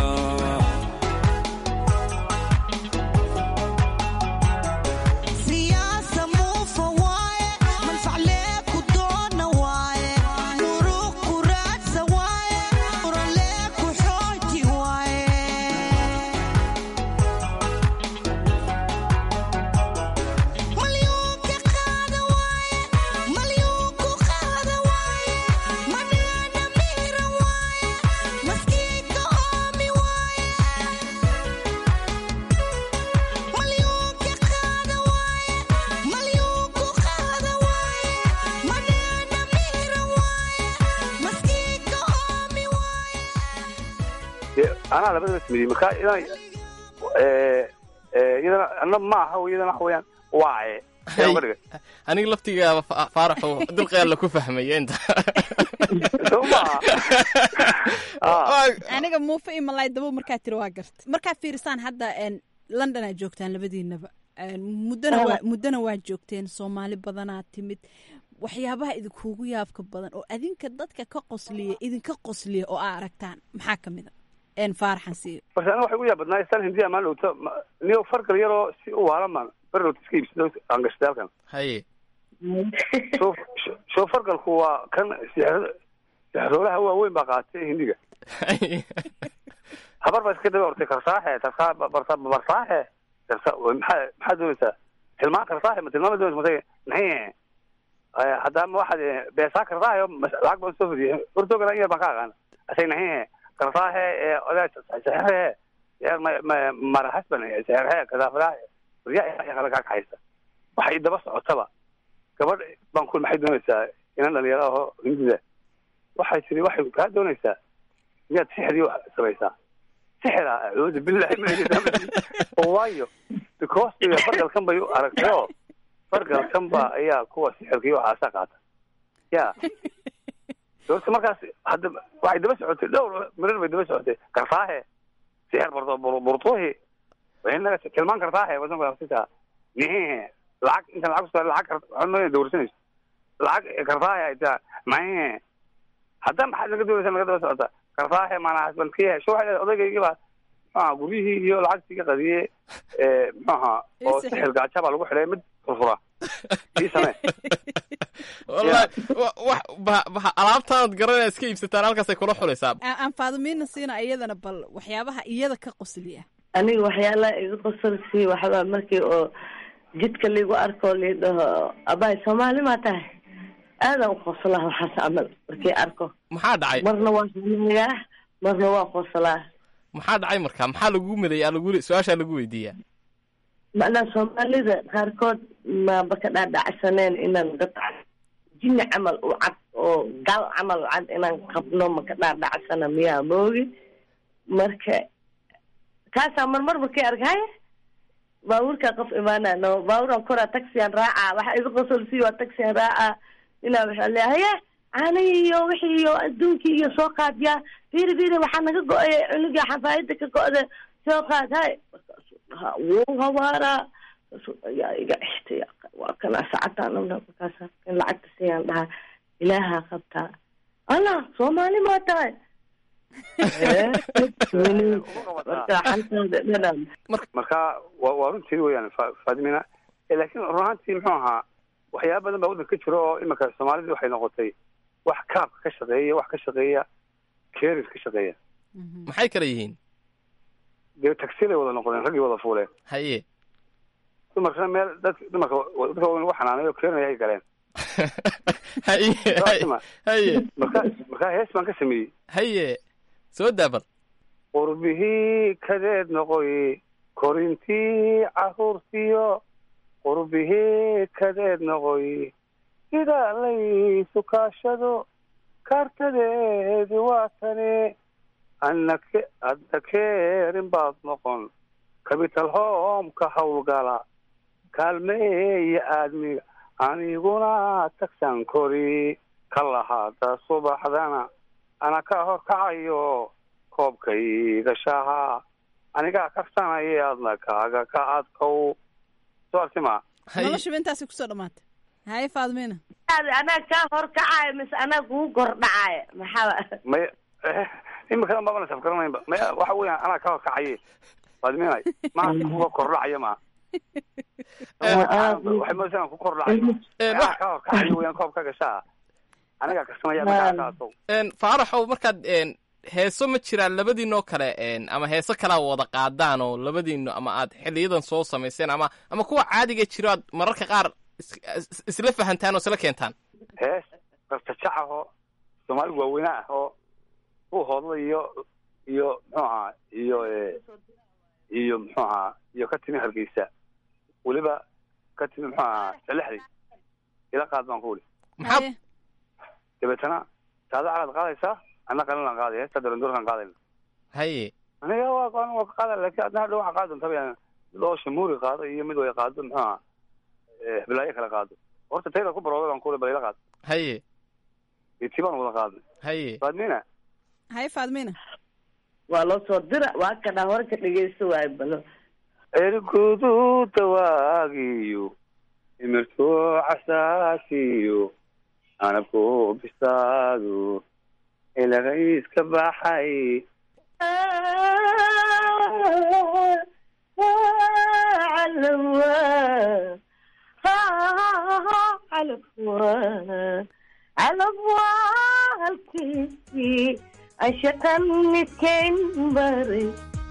anaa labadaba sameeyey marka iyadana ana ma aha iyadana waxa weyaan waaye aniga laftigaaba faaraxo dulqayaa laku fahmaya inta aniga muufa iyo malaay dabo markaa tiri waa garta markaa fiirisaan hadda london aad joogtaan labadiinaba muddona waa joogteen soomaali badanaa timid waxyaabaha idinkuugu yaabka badan oo adinka dadka ka qosliya idinka qosliya oo aa aragtaan maxaa kamid a faaraxan siiyo balse aniga waxay ugu yaab badnaa istaan hindiya maan dhowto niyo fargal yaroo si u waalan baan barlowta iska iibsado aan gashtay halkan haye shoo fargalku waa kan sixroolaha waaweyn baa qaatay hindiga. habar baa iska daba ortay karsaaxe barsaaxe maxaa doonaysaa tilmaan karsaaxe ma tilmaama doonaysa matay naxi haddaama waxaad beesaa karsaaxe lacag baan soo fadiyay hortooga in yar baan ka aqaana asay naxi karsaaxe odaa sixirhe marahasban sixirhe kadaafadaha waryaa kala kaa kaxaysa waxay daba socotaba gabadh baan ku maxay doonaysaa inan dhalinyaro aho hindida waxay tiri waxay kaa doonaysaa miyaad sixir samaysaa sixir acuudu billahi waayo because fargalkan bay u aragtay oo fargalkan ba ayaa kuwa sixirka iyo waxaasa qaata ya doorta markaas hadda waxay daba socotay dhowr mirar bay daba socotay karsaahe sixir burtuhi inaga tilmaan karsaahe wadanka nihi lacag inta lacag soo lacag waxaan dowrsanayso lacag karsaahe ay taa maay hadda maxaad naga doonaysaa naga daba socota karsaahe maana hasbankiye soo waxay odaygayga baa guryihii iyo lacagtii ka qadiyey maxaa oo sixir gaaja baa lagu xidhay mid furfura ii samee wallahi wax alaabtaad garanaa iska iibsataan halkaasay kula xulaysaa. aan Faadimiina siina iyadana bal waxyaabaha iyada ka qosliya. aniga waxyaalaha iga qosolsi waxbaa markii oo jidka liigu arko liidhaho abaay Soomaali ma tahay aadaan u qoslaa waxaas camal markii arko. maxaa dhacay? marna waa xiliyaa marna waa qoslaa. maxaa dhacay marka maxaa lagu miday lagu su'aasha lagu weydiiyaa? macnaa Soomaalida qaarkood ma baka dhaadhacsaneen inaan dad jinni camal u cad oo gal camal cad inaan qabno ma ka dhaadhacsana miyaa moogi marka kaasaa marmar markii arkay baabuurka qof imaanano baabuuran koraa taxiyan raaca waxa iga qosolsi waa taxiyan raaca inaa waxa leeyahay aniga iyo wixii iyo adduunkii iyo soo qaadyaa fiiri waxaa naga go-ay cunuga xafaayada ka go-da soo qaad hay wuu hawaara yaa iga xishtay waa kana saacadaan markaas in lacagta siiyaan dhaha ilaaha qabtaa allah Soomaali ma tahay marka waa runtii weyaan Faadimiina laakiin runaantii muxuu ahaa waxyaaba badan baa wadanka ka jiro oo imanka Soomaalida waxay noqotay wax kaabka ka shaqeeya wax ka shaqeeya keris ka shaqeeya. maxay kala yihiin? dee taxilay wada noqdeen raggii wada fuuleen. haye dumarkana meel dumarka lagu xanaanayo keenaya ay galeen. haye marka hees baan ka sameeyey. haye soo daabal. qurbihii kadeed noqoy korintii caruurtiyo qurbihii kadeed noqoy sida laysu kaashado kaartadeedi waa tane adna keerin baad noqon capital home ka hawlgala kaalmeeya aadmiga aniguna tagsan kori ka lahaada subaxdana ana ka horkacayo koobkayga shaha anigaa karsanaya adna kaaga ka adkow soo artima. nolosha intaasi kusoo dhamaatay. haye Faadimiina anaa kaa horkacayo mise anaa kugu kordhacayo maxaa may imika mabana safgaranaynba may waxa weeyaan anaa ka horkacaye Faadimiina maa kuga kordhacayo ma waxay moodaa ku kordhacayo anaa ka horkacayo weeyaan koobkaga shaha anigaa karsanaya adna kaaga ka adkow. faaraxow markaad heeso ma jiraan labadiinoo kale ama heeso kalaa wada qaadaan oo labadiino ama aad xiliyadan soo samayseen ama kuwa caadiga jiro aad mararka qaar isla fahantaan oo isla keentaan? hees qartajac ahoo Soomaali waaweyne ah oo u hoodla iyo muxuu ahaa iyo muxuu ahaa iyo ka timi Hargeysa weliba ka timi muxuu ahaa salexdi ila qaad baan ku wuli maxaa dabeetana taada calaad qaadaysaa ana qalan qaadaya heesta darandurkan qaadayna. haye aniga waa qaada laakiin adna hadhow waxaa qaadon tabayaan loo shamuuri qaado iyo mid way qaado muxuu ahaa bilaayo kala qaado horta tayda ku barooda baan kuule balayla qaado. haye itibaan wada qaadnay. haye Faadimiina haye Faadimiina waa loo soo dira waa kana hore ka dhageysto waay balo ergudu dawaagiyo imirtu casaasiyo anabku bisaadu ilaahay iska baxay ashaqan midkayn baray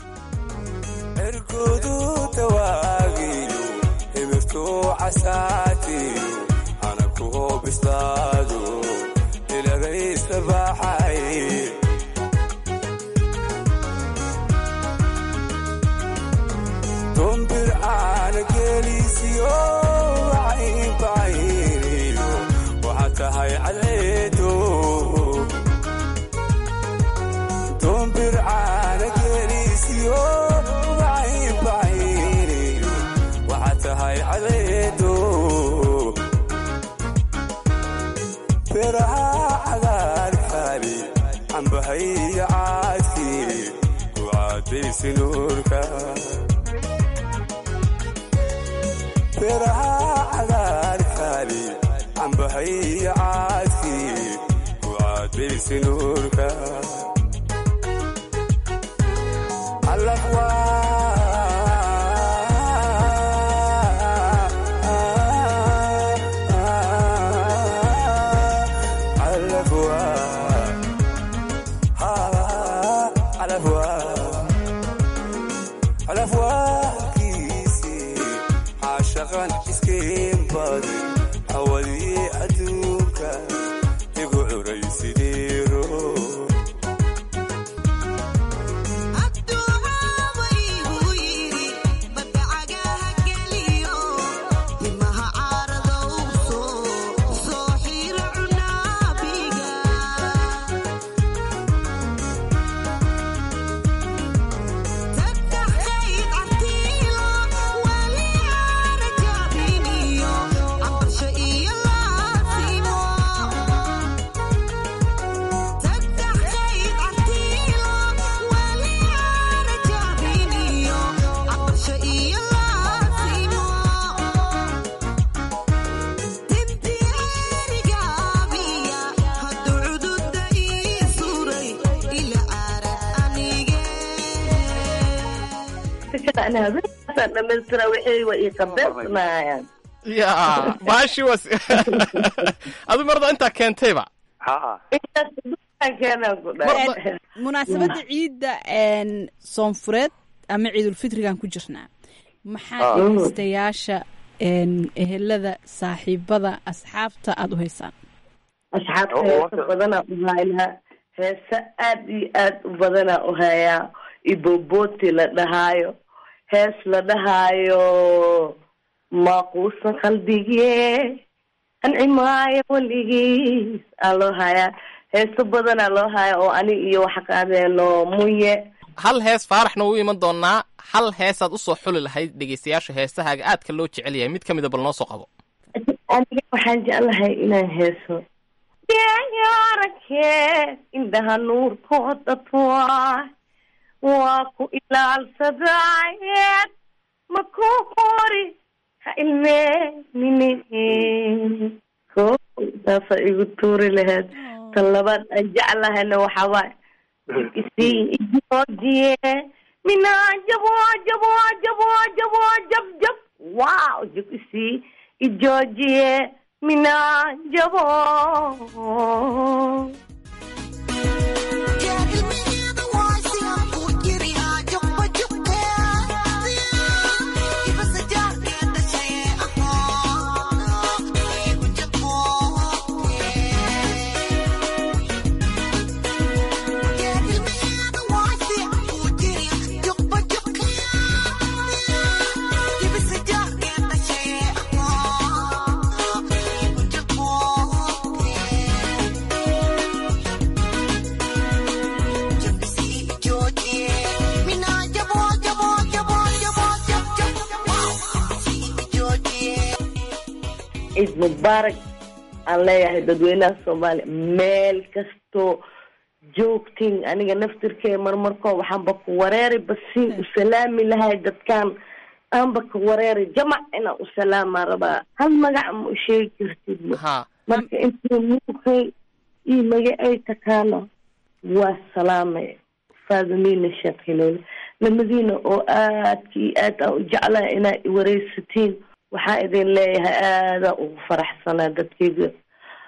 ergudu tawaagiyo hibirtu casaatiyo ana ku bislaado ilagaysta baaxay dombir aan gelisiyo cayn bayriyo waxa tahay cadeedo dombir aan gelisiyo cayn bayriyo waxa tahay cadeedo beraha cagaar xali ambahaya caadki ku caadaysi nuurka beraha cagaar xali ambahaya caadki ku caadaysi nuurka ya baashi was adu marda intaa keentayba munaasabada ciidda soonfureed ama ciidulfitrigan ku jirnaa maxaa dhegeystayaasha ehelada saaxiibada asxaabta aada u haysaan asxaabta heesa badanaa u haynaa heesa aad iyo aad u badanaa u hayaa iboboti la dhahaayo hees la dhahaayo maaquusan qalbigee ancimaayo weligiis aa loo hayaa heeso badanaa loo haya oo ani iyo waxa qaadeeno munye hal hees faaraxna u iman doonaa hal heesaad usoo xuli lahayd dhegeystayaasha heesahaaga aadka loo jecel yahay mid ka mida bal noo soo qabo aniga waxaan jeclahay inaan heeso yaarake indhaha nuurkooda tuwa waa ku ilaalsadaayeed ma ku qori ha ilmeenine ko taasa igu tuuri lahayd tan labaad aan jeclahayna waxaa waay isii ijoojiye minaa jabo jabo jabo jabo jab jab wow jab isii ijoojiye minaa jabo ciid mubaarak aan leeyahay dadweynaha soomaaliya meel kastoo joogtiin aniga naftirkee marmarkoo waxaanba ku wareeri basiin u salaami lahay dadkaan aanba ka wareeri jamac inaan u salaamaa rabaa hal magac ma u sheegi kartid marka intuu muukay io maga ay takaano waa salaamay faadimiina sheekhiloole namadiina oo aadka iyo aad aan u jeclaha inaa iwareysatiin waxaa idin leeyahay aadaan ugu faraxsanaa dadkeyga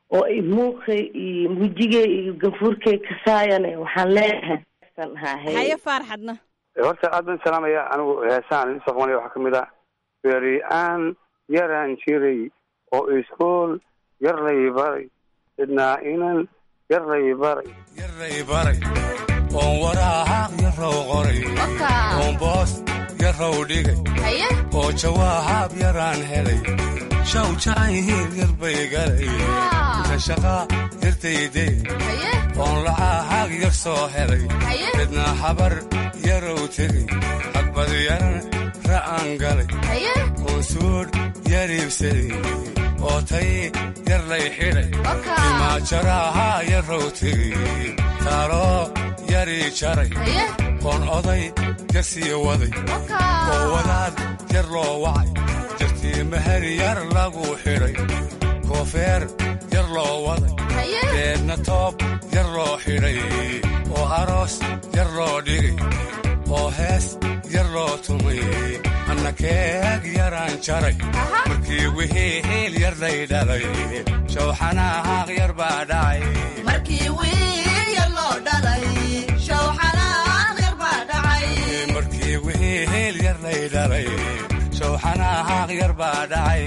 oo ay muuqay iyo wejigay iyo gafuurkay kasaayane waxaan leeyahay haye faarxadna horta aad baan salaamaya anigu heesaan isoo qabanaya waxaa kamid ah beri-aan yaraan jiray oo iskool yar lay baray sidnaa inan yar lay baray oon waraaq yarow qoray oon boos yarow dhigay oo jawaab yaraan helay shaw jacayl yar bay galay inta shaqaa yartayday oon lacaag yar soo helay midna xabar yarow tegay xagbad yaran ra'aan galay oon suudh yar iibsaday oo tay yar lay xidhay imaajaraha yarow tegay taaloo yarii jaray oon oday ka sii waday oo wadaad yar loo wacay jartii meher yar lagu xidhay koofeer yar loo waday deedna toob yar loo xidhay oo aroos yar loo dhigay oo hees yar loo tumay anna keeg yaraan jaray markii wixii hiil yar lay dhalay shawxanahaaq yar baa dhacay markii wixii hiil yar lay dhalay shawxanahaaq yar baa dhacay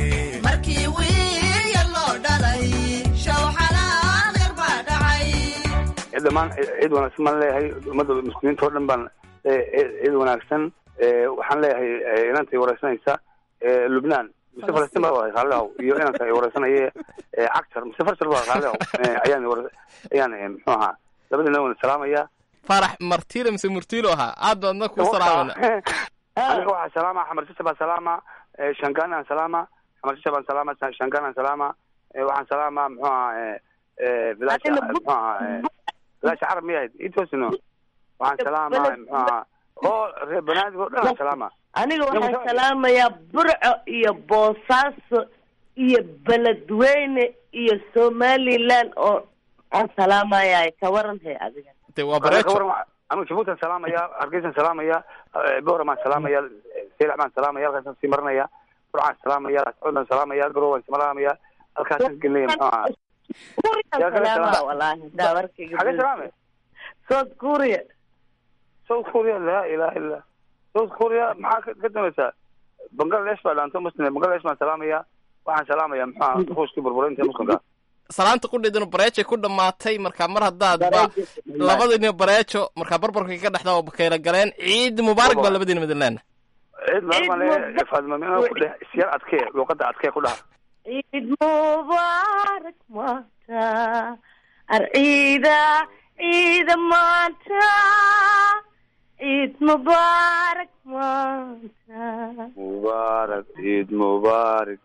dhammaan ciid wanaagsan baan leeyahay ummadda muslimiinta oo dhan baan ciid wanaagsan waxaan leeyahay inantay wareysanaysa lubnaan mise falastiin baa qaalidaw iyo inanta ay wareysanaya cagtar mise farsal baa qaalidaw ayaan muxuu ahaa labadina wana salaamaya farax martilo mise murtilo ahaa aad baadna ku salaamana aniga waxaa salaama xamar sisa baan salaama shangaanaan salaama xamar sisa baan salaama shangaanaan salaama waxaan salaama muxuu ahaa bilaasha muxuu ahaa bilaasha carab miyahayd intosino waxaan salaama muxuu ahaa oo reer banaadig oo dhan salaama aniga waxaan salaamayaa burco iyo boosaaso iyo beledweyne iyo somaliland oo aan salaamaya ka waran hay adiga waa bareejo anigu jabuutan salaamaya hargeysan salaamaya booramaan salaamaya seylac baan salaamaya halkaasaan sii marinaya burcaan salaamaya lascoodan salaamaya garowaan salaamaya halkaasaan gelinaya muxuu ahaa walahi daawarkayga xagee salaame south korea laa ilaha illa south korea maxaa ka dambaysaa bangladesh baa dhaanto muslim bangladesh baan salaamaya waxaan salaamaya muxuu ahaa ruushkii burburinta muslimka salaanta qudheeduna bareejoay ku dhammaatay marka mar haddaadba labadiina bareejo markaa barbarka ka dhexda oo bakayla galeen ciid mubaarak baa labadiina midleena ciid mubaarak baan leeyahay faadimamina ku dheh isyar adkee luuqadda adkee ku dhaha ciid mubaarak maanta arciida ciida maanta ciid mubaarak maanta mubaarak ciid mubaarak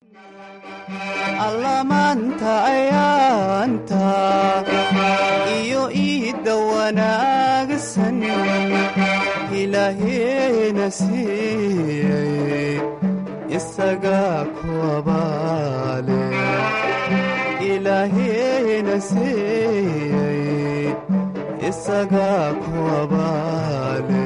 allamaanta ayaanta iyo iidda wanaagsan ilaaheena siiyey isagaa ku abaale ilaaheena siiyey isagaa ku abaale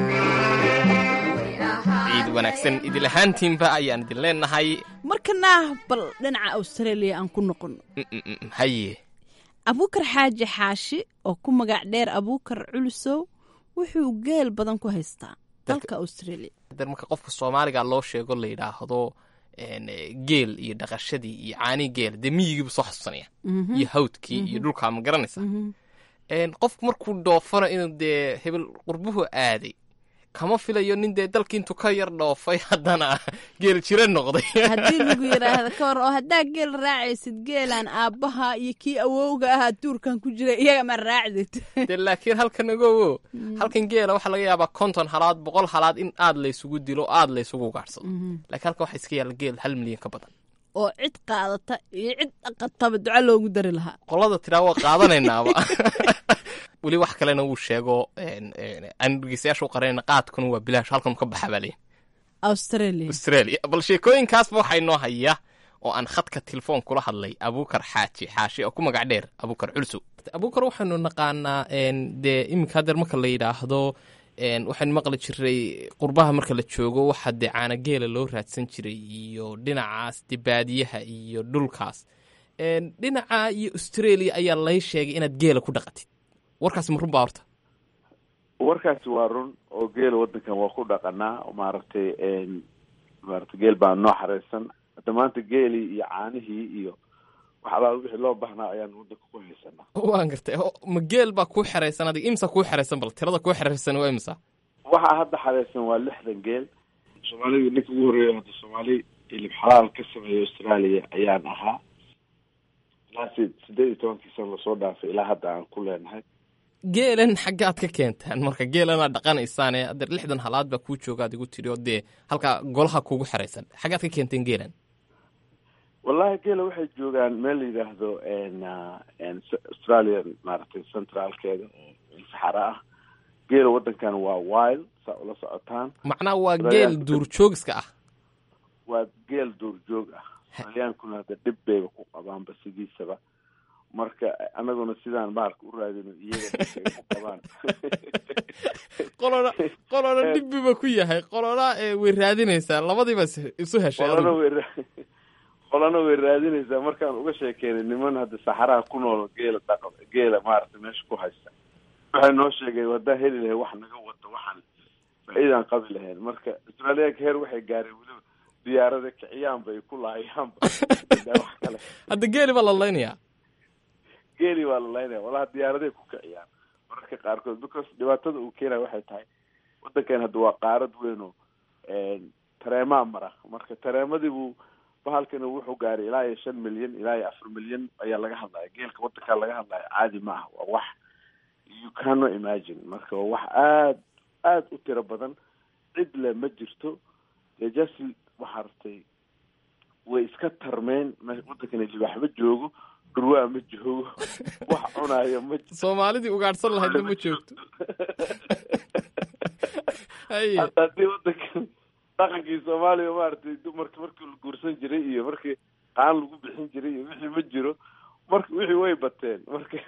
ciid wanaagsan idil ahaantiinba ayaan idin leenahay markana bal dhinaca australia aan ku noqono haye abuukar xaaji xaashi oo ku magac dheer abuukar culusow wuxuu geel badan ku haystaa dalka australia marka qofka soomaaliga loo sheego la yidhaahdo geel iyo dhaqashadii iyo caanii geel dee miyigiibu soo xasuusanaya iyo hawdkii iyo dhulkaa ma garanaysa qofku markuu dhoofano inuu dee hebel qurbuhu aaday kama filayo nin dee dalkii intuu ka yar dhoofay haddana geel jira noqday haddii lagu yidhaahdo ka war oo haddaa geel raacaysid geelaan aabbaha iyo kii awowga ahaa duurkan ku jira iyaga ma raacdid dee laakiin halkan ogowo halkan geela waxaa laga yaabaa 50 halaad 100 halaad in aad laysugu dilo aad laysugu gaarsado laakiin halkan waxaa iska yaalla geel 1 milyan ka badan oo cid qaadata iyo cid dhaqataba duco loogu dari lahaa qolada tiraa waa qaadanaynaaba weli wax kalena uu sheego aan dhegeystayaasha u qaranayna qaadkuna waa bilaash halkan ka baxa baa leeyahay australia bal sheekooyinkaasba waxaa inoo haya oo aan khadka telefoon kula hadlay abuukar xaashi oo ku magac dheer abuukar culso abuukar waxaanu naqaanaa dee iminka hadeer marka la yidhaahdo waxaynu maqli jiray qurbaha marka la joogo waxa dee caanageela loo raadsan jiray iyo dhinacaas dee baadiyaha iyo dhulkaas dhinaca iyo australia ayaa lay sheegay inaad geela ku dhaqatid warkaasi ma run baa horta warkaasi waa run oo geela waddankan waa ku dhaqanaa maaragtay geel baa noo xareysan hadda maanta geelii iyo caanihii iyo waxbaa wixii loo baahnaa ayaan waddanka ku haysanaa. waan gartay ma geel baa kuu xereysan adiga imsa kuu xereysan bal tirada kuu xereysan waa imsa waxaa hadda xareysan waa 60 geel. Soomaalida ninka ugu horeeya hadda Soomaali ilib xalaal ka sameeyo Australia ayaan ahaa ilaa 18 sano lasoo dhaafay ilaa hadda aan ku leenahay. geelan xaggaad ka keentaan marka geelana dhaqanaysaan hadda 60 halaad baa kuu jooga adigu tiri oo dee halka golaha kugu xereysan xaggaad ka keenteen geelan wallahi geela waxay joogaan meel la yidhaahdo Australia maaragtay centralkeeda oo saxara ah. geela waddankan waa wild saa ula socotaan macnaha waa geel duurjoogska ah waa geel duurjoog ah xayaankuna hadda dhib bayba ku qabaan basigiisaba marka anaguna sidaan baarka u raadino iyaga ku qabaan qolona dhibbiba ku yahay qolona way raadinaysaa labadiiba isu heshay qolana way raadinaysaa markaan uga sheekeynay niman hadda saxaraha ku nool geela maaragtay meesha ku haysta waxay noo sheegay wadaa heli lahay wax naga wado waxaan faa'iidaan qabi lahayn marka Australiaanka heer waxay gaareen weliba diyaarada kiciyaanba ay ku laayaanba wax kale hadda geeli baa la laynayaa geeli waa la laynaya walahi diyaaraday ku kiciyaan mararka qaarkood because dhibaatada uu keenayo waxay tahay waddankan hadda waa qaarad weyn oo tareemaa mara marka tareemadii buu bahalkana wuxuu gaaray ilaa 5 milyan ilaa 4 milyan ayaa laga hadlaya geelka waddanka laga hadlaya caadi ma ah waa wax you cannot imagine marka waa wax aad u tiro badan cid le ma jirto just waxartay way iska tarmeen waddankana libaax ma joogo durwaa ma joogo wax cunaayo ma Soomaalidii ugaadhsan lahayd ma joogto haddii waddankan dhaqankii Soomaaliya maartay dumarka markii la guursan jiray iyo markii qaan lagu bixin jiray iyo wixii ma jiro marka wixii way bateen marka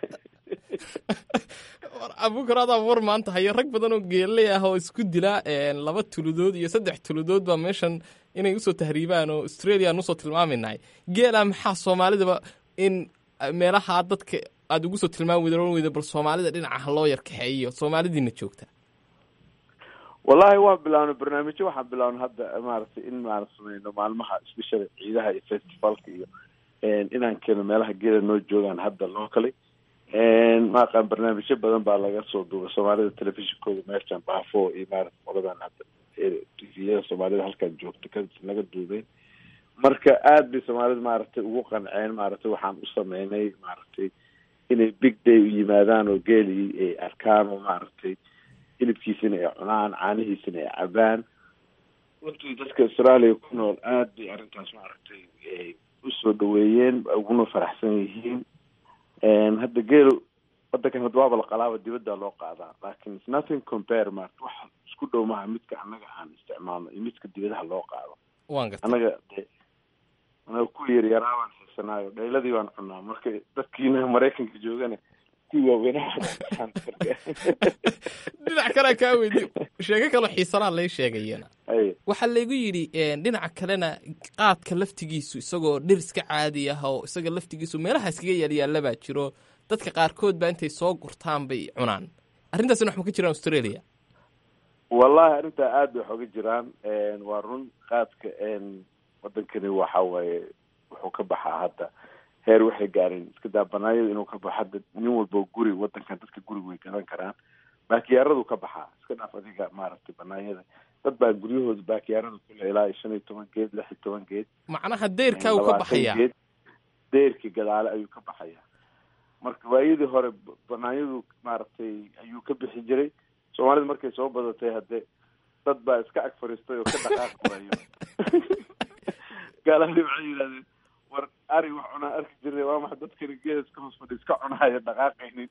abuukaraada war maanta hayo rag badan oo geelay ah oo isku dila 2 tuludood iyo 3 tuludood baa meeshan inay usoo tahriibaan oo Australia nusoo tilmaaminay geela maxaa Soomaalidaba in meelaha dadka aad ugu soo tilmaami weydo bal Soomaalida dhinaca loo yarkaxeeyo Soomaalidiina joogta wallahi waa bilaawno barnaamijyo waxaan bilaawno hadda maaragtay in sameeyno maalmaha special ciidaha iyo festivalka iyo inaan keeno meelaha geela noo joogaan hadda locally maaqan barnaamijyo badan baa laga soo duubay Soomaalida telefishinkooda meeshan baafo iyo maaragtay qoladan hadda TV-yada Soomaalida halkan joogta ka laga duubay marka aad bay Soomaalida maaragtay ugu qanceen maaragtay waxaan u sameynay maaragtay inay big day u yimaadaan oo geeli ay arkaan oo maaragtay hilibkiisina ay cunaan caanihiisina ay cabaan runtii dadka Australia ku nool aad bay arrintaas maaragtay u soo dhaweeyeen uguna faraxsan yihiin hadda geelu waddankan hadda waaba la qalaaba dibadda loo qaadaa laakiin it's nothing compare maaragtay wax isku dhow maaha midka annaga aan isticmaalno iyo midka dibadaha loo qaado annaga ku yaryaraha baan xiisanaayo dhayladii baan cunaa marka dadkiina Maraykanka joogana kuwii waaweynaha dhinac kale kaa weydi sheego kaloo xiisanaa lay sheegayena waxaa laygu yidhi dhinaca kalena qaadka laftigiisu isagoo dhir iska caadi ah oo isaga laftigiisu meelaha iskaga yaalla baa jiro dadka qaarkood baa intay soo gurtaan bay cunaan arrintaasina wax ma ka jiraan Australia wallahi arrintaa aad bay xooga jiraan waa run qaadka waddankani waxa waaye wuxuu ka baxaa hadda heer waxay gaareen iska daabanaayada inuu ka baxo hadda nin walba guri waddankan dadka guriga way gadan karaan baakiyaaradu ka baxaa iska dhaaf adiga maaragtay banaayada dad baa guryahooda baakiyaaradu kule ilaa 15 geed 16 geed macnaha deyrka uu ka baxaya deyrka gadaale ayuu ka baxaya marka waayadii hore banaayadu maaragtay ayuu ka bixi jiray Soomaalida markay soo badatay hadde dad baa iska ag fariistay oo ka dhaqaaq qorayo gaaladii waxay yidhahdeen war ari wax cunaa arki jiray waa maxa dadkani geed iska hoos fadhi iska cunaayo dhaqaaqaynin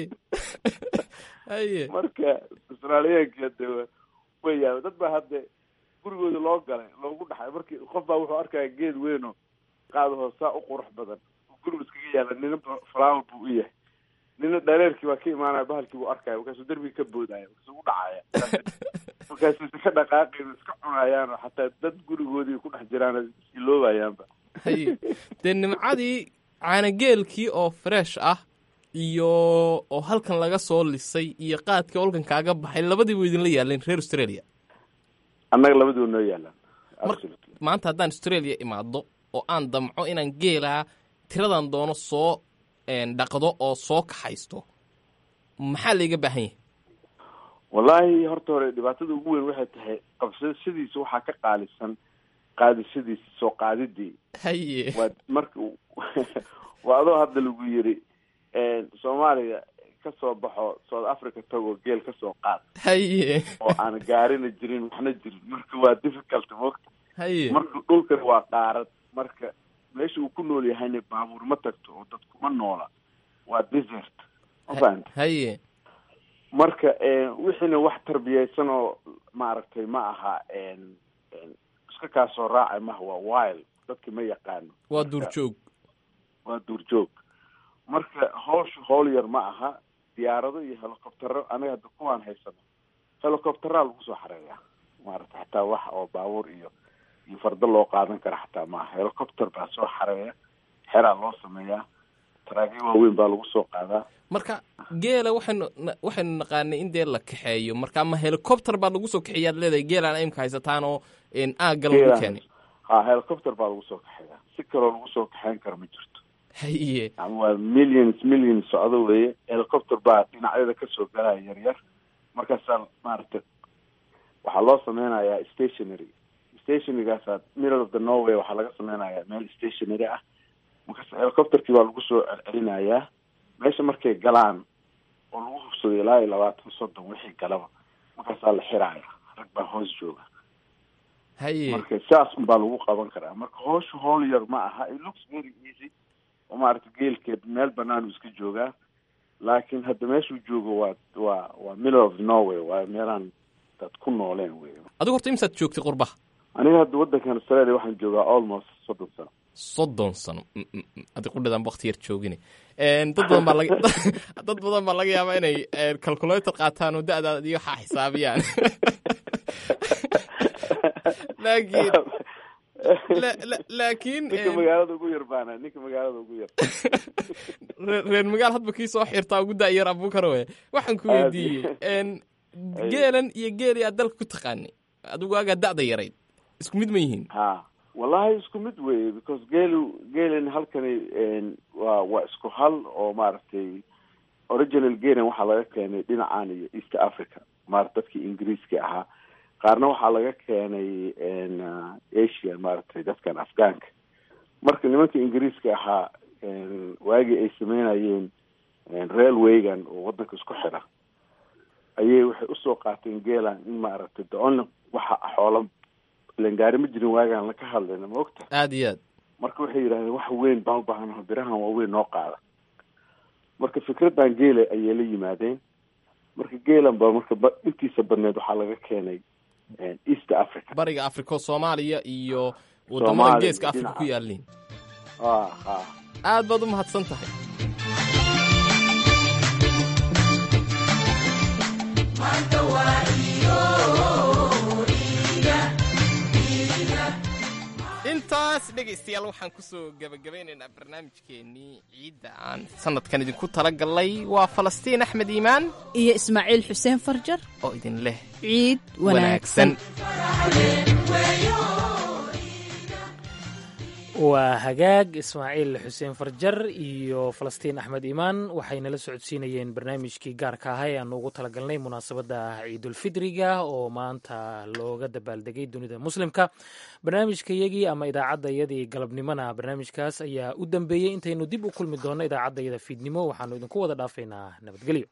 haye marka Australiyaanka de way yaab dad baa hadde gurigooda loo galay loogu dhaxay markii qof baa wuxuu arkaya geed weyn oo qaado hoosa u qurux badan guriga iskaga yaala nina flower buu u yahay nina dhareerkii waa ka imaanaya bahalkii buu arkaya markaasuu derbiga ka boodaya markaasuu u dhacaya markaasuu iska dhaqaaqayn iska cunayaan oo xataa dad gurigoodii ku dhex jiraan iloobayaanba haye dee nimcadii caanageelkii oo fresh ah iyo oo halkan laga soo lisay iyo qaadkii halkan kaaga baxay labadiiba idinla yaaleen reer Australia. annaga labaduu noo yaalaan. maanta haddaan Australia imaado oo aan damco inaan geelaa tiradan doono soo dhaqdo oo soo kaxaysto, maxaa layga baahan yahay? wallaahi horta hore dhibaatada ugu weyn waxay tahay qabsashadiisa waxaa ka qaalisan qaadashadiisa soo qaadidii. haye waa marka waa adoo hadda lagu yiri Soomaaliya ka soo baxo South Africa tago geel ka soo qaad. haye oo aan gaarina jirin waxna jirin, marka waa difficult moogta. haye marka dhulkan waa qaarad, marka meesha uu ku nool yahayna baabuur ma tagto oo dad kuma noola, waa desert. haye marka wixiina wax tarbiyaysan oo maaragtay ma aha iska kaa soo raacay maha, waa wild, dadki ma yaqaano. waa duurjoog. waa duurjoog. marka hawsha howl yar ma aha. diyaarado iyo helicoptero anaga hadda kuwaan haysano helicopteraa lagu soo xareeyaa maaragtay, xataa wax oo baabuur iyo fardo loo qaadan kara xataa maaha. helicopter baa soo xareeya, xeraa loo sameeyaa, taraagyo waaweyn baa lagu soo qaadaa. marka geela waxaynu naqaanay in dee la kaxeeyo, marka ama helicopter baa lagu soo kaxeeyaad leedahay geelaan imka haysataan oo aagga lagu keenay. ha helicopter baa lagu soo kaxeeyaa, si kaloo lagu soo kaxeyn kara ma jirto. haye ama waa millions socdo weeye. helicopter baa dhinacyada kasoo galaya yar yar, markaasaa maaragtay waxaa loo sameynayaa stationarygaasaa middle of the Norway waxaa laga sameynayaa meel stationary ah. markaas helicopterkii baa lagu soo celcelinayaa meesha markay galaan oo lagu hubsado ilaa 20-30 wixii galaba, markaasaa la xiraaya, rag baa hoos jooga. haye marka sidaas unbaa lagu qaban karaa. marka hawsha howl yar ma aha. it looks very easy oo maaragtay geelkeed meel banaan iska joogaa, laakiin hadda meeshuu joogo waa middle of Norway, waa meelaan dad ku nooleen wey. adigu horta imsaad joogtay qurbaha? aniga hadda waddankan Australia waxaan joogaa almost 30 sano. 30 sano adi qudhadan waqti yar joogine. dad badan baa laga yaabaa inay calculator qaataan oo da'daad iyo waxa xisaabiyaan. laakiin ninka magaalada ugu yar baana reer magaal hadba kii soo xirtaa ugu da'yar abuukarowe. waxaan ku weydiiyey geelan iyo geeli aad dalka ku taqaani adigu aagaa da'da yarayd isku mid ma yihiin? ha wallahi isku mid weeye, because geelan halkani waa isku hal oo maaragtay original geelan waxaa laga keenay dhinacaan iyo East Africa, dadkii Ingiriiska ahaa. qaarna waxaa laga keenay Asia, maaragtay dadkan Afgaanka. marka nimanka Ingiriiska ahaa waagii ay sameynayeen railwaygan oo waddanka isku xira ayay waxay usoo qaateen geelan in maaragtay doon waxa xoola gaari ma jirin waagaan la ka hadlayna, ma ogta? aad iyo aad. marka waxay yidhahdeen wax weyn baan u baahanaha, birahan waa weyn noo qaada. marka fikradan geela ayay la yimaadeen. marka geelan ba marka intiisa badneed waxaa laga keenay East Africa, bariga Africa, Soomaaliya iyo wadamada geeska Africa ku yaalin. aad baad u mahadsan tahay. intaas dhegaystayaal waxaan kusoo gabagabeynaynaa barnaamijkeennii ciidda aan sanadkan idinku talagalnay. waa Falastiin Axmed Iimaan iyo Ismaaciil Xuseen Farjar oo idin leh ciid wanaagsan. waa hagaag. Ismaaciil Xuseen Farjar iyo Falastiin Axmed Iimaan waxay nala socodsiinayeen barnaamijkii gaarka ah ee aan ugu talagalnay munaasabadda ciidulfidriga oo maanta looga dabaaldegay dunida muslimka. barnaamijkayagii ama idaacaddayadii galabnimona barnaamijkaas ayaa u dambeeyey. intaynu dib u kulmi doonno idaacaddayada fiidnimo waxaanu idinku wada dhaafaynaa nabadgelyo.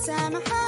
saamaxa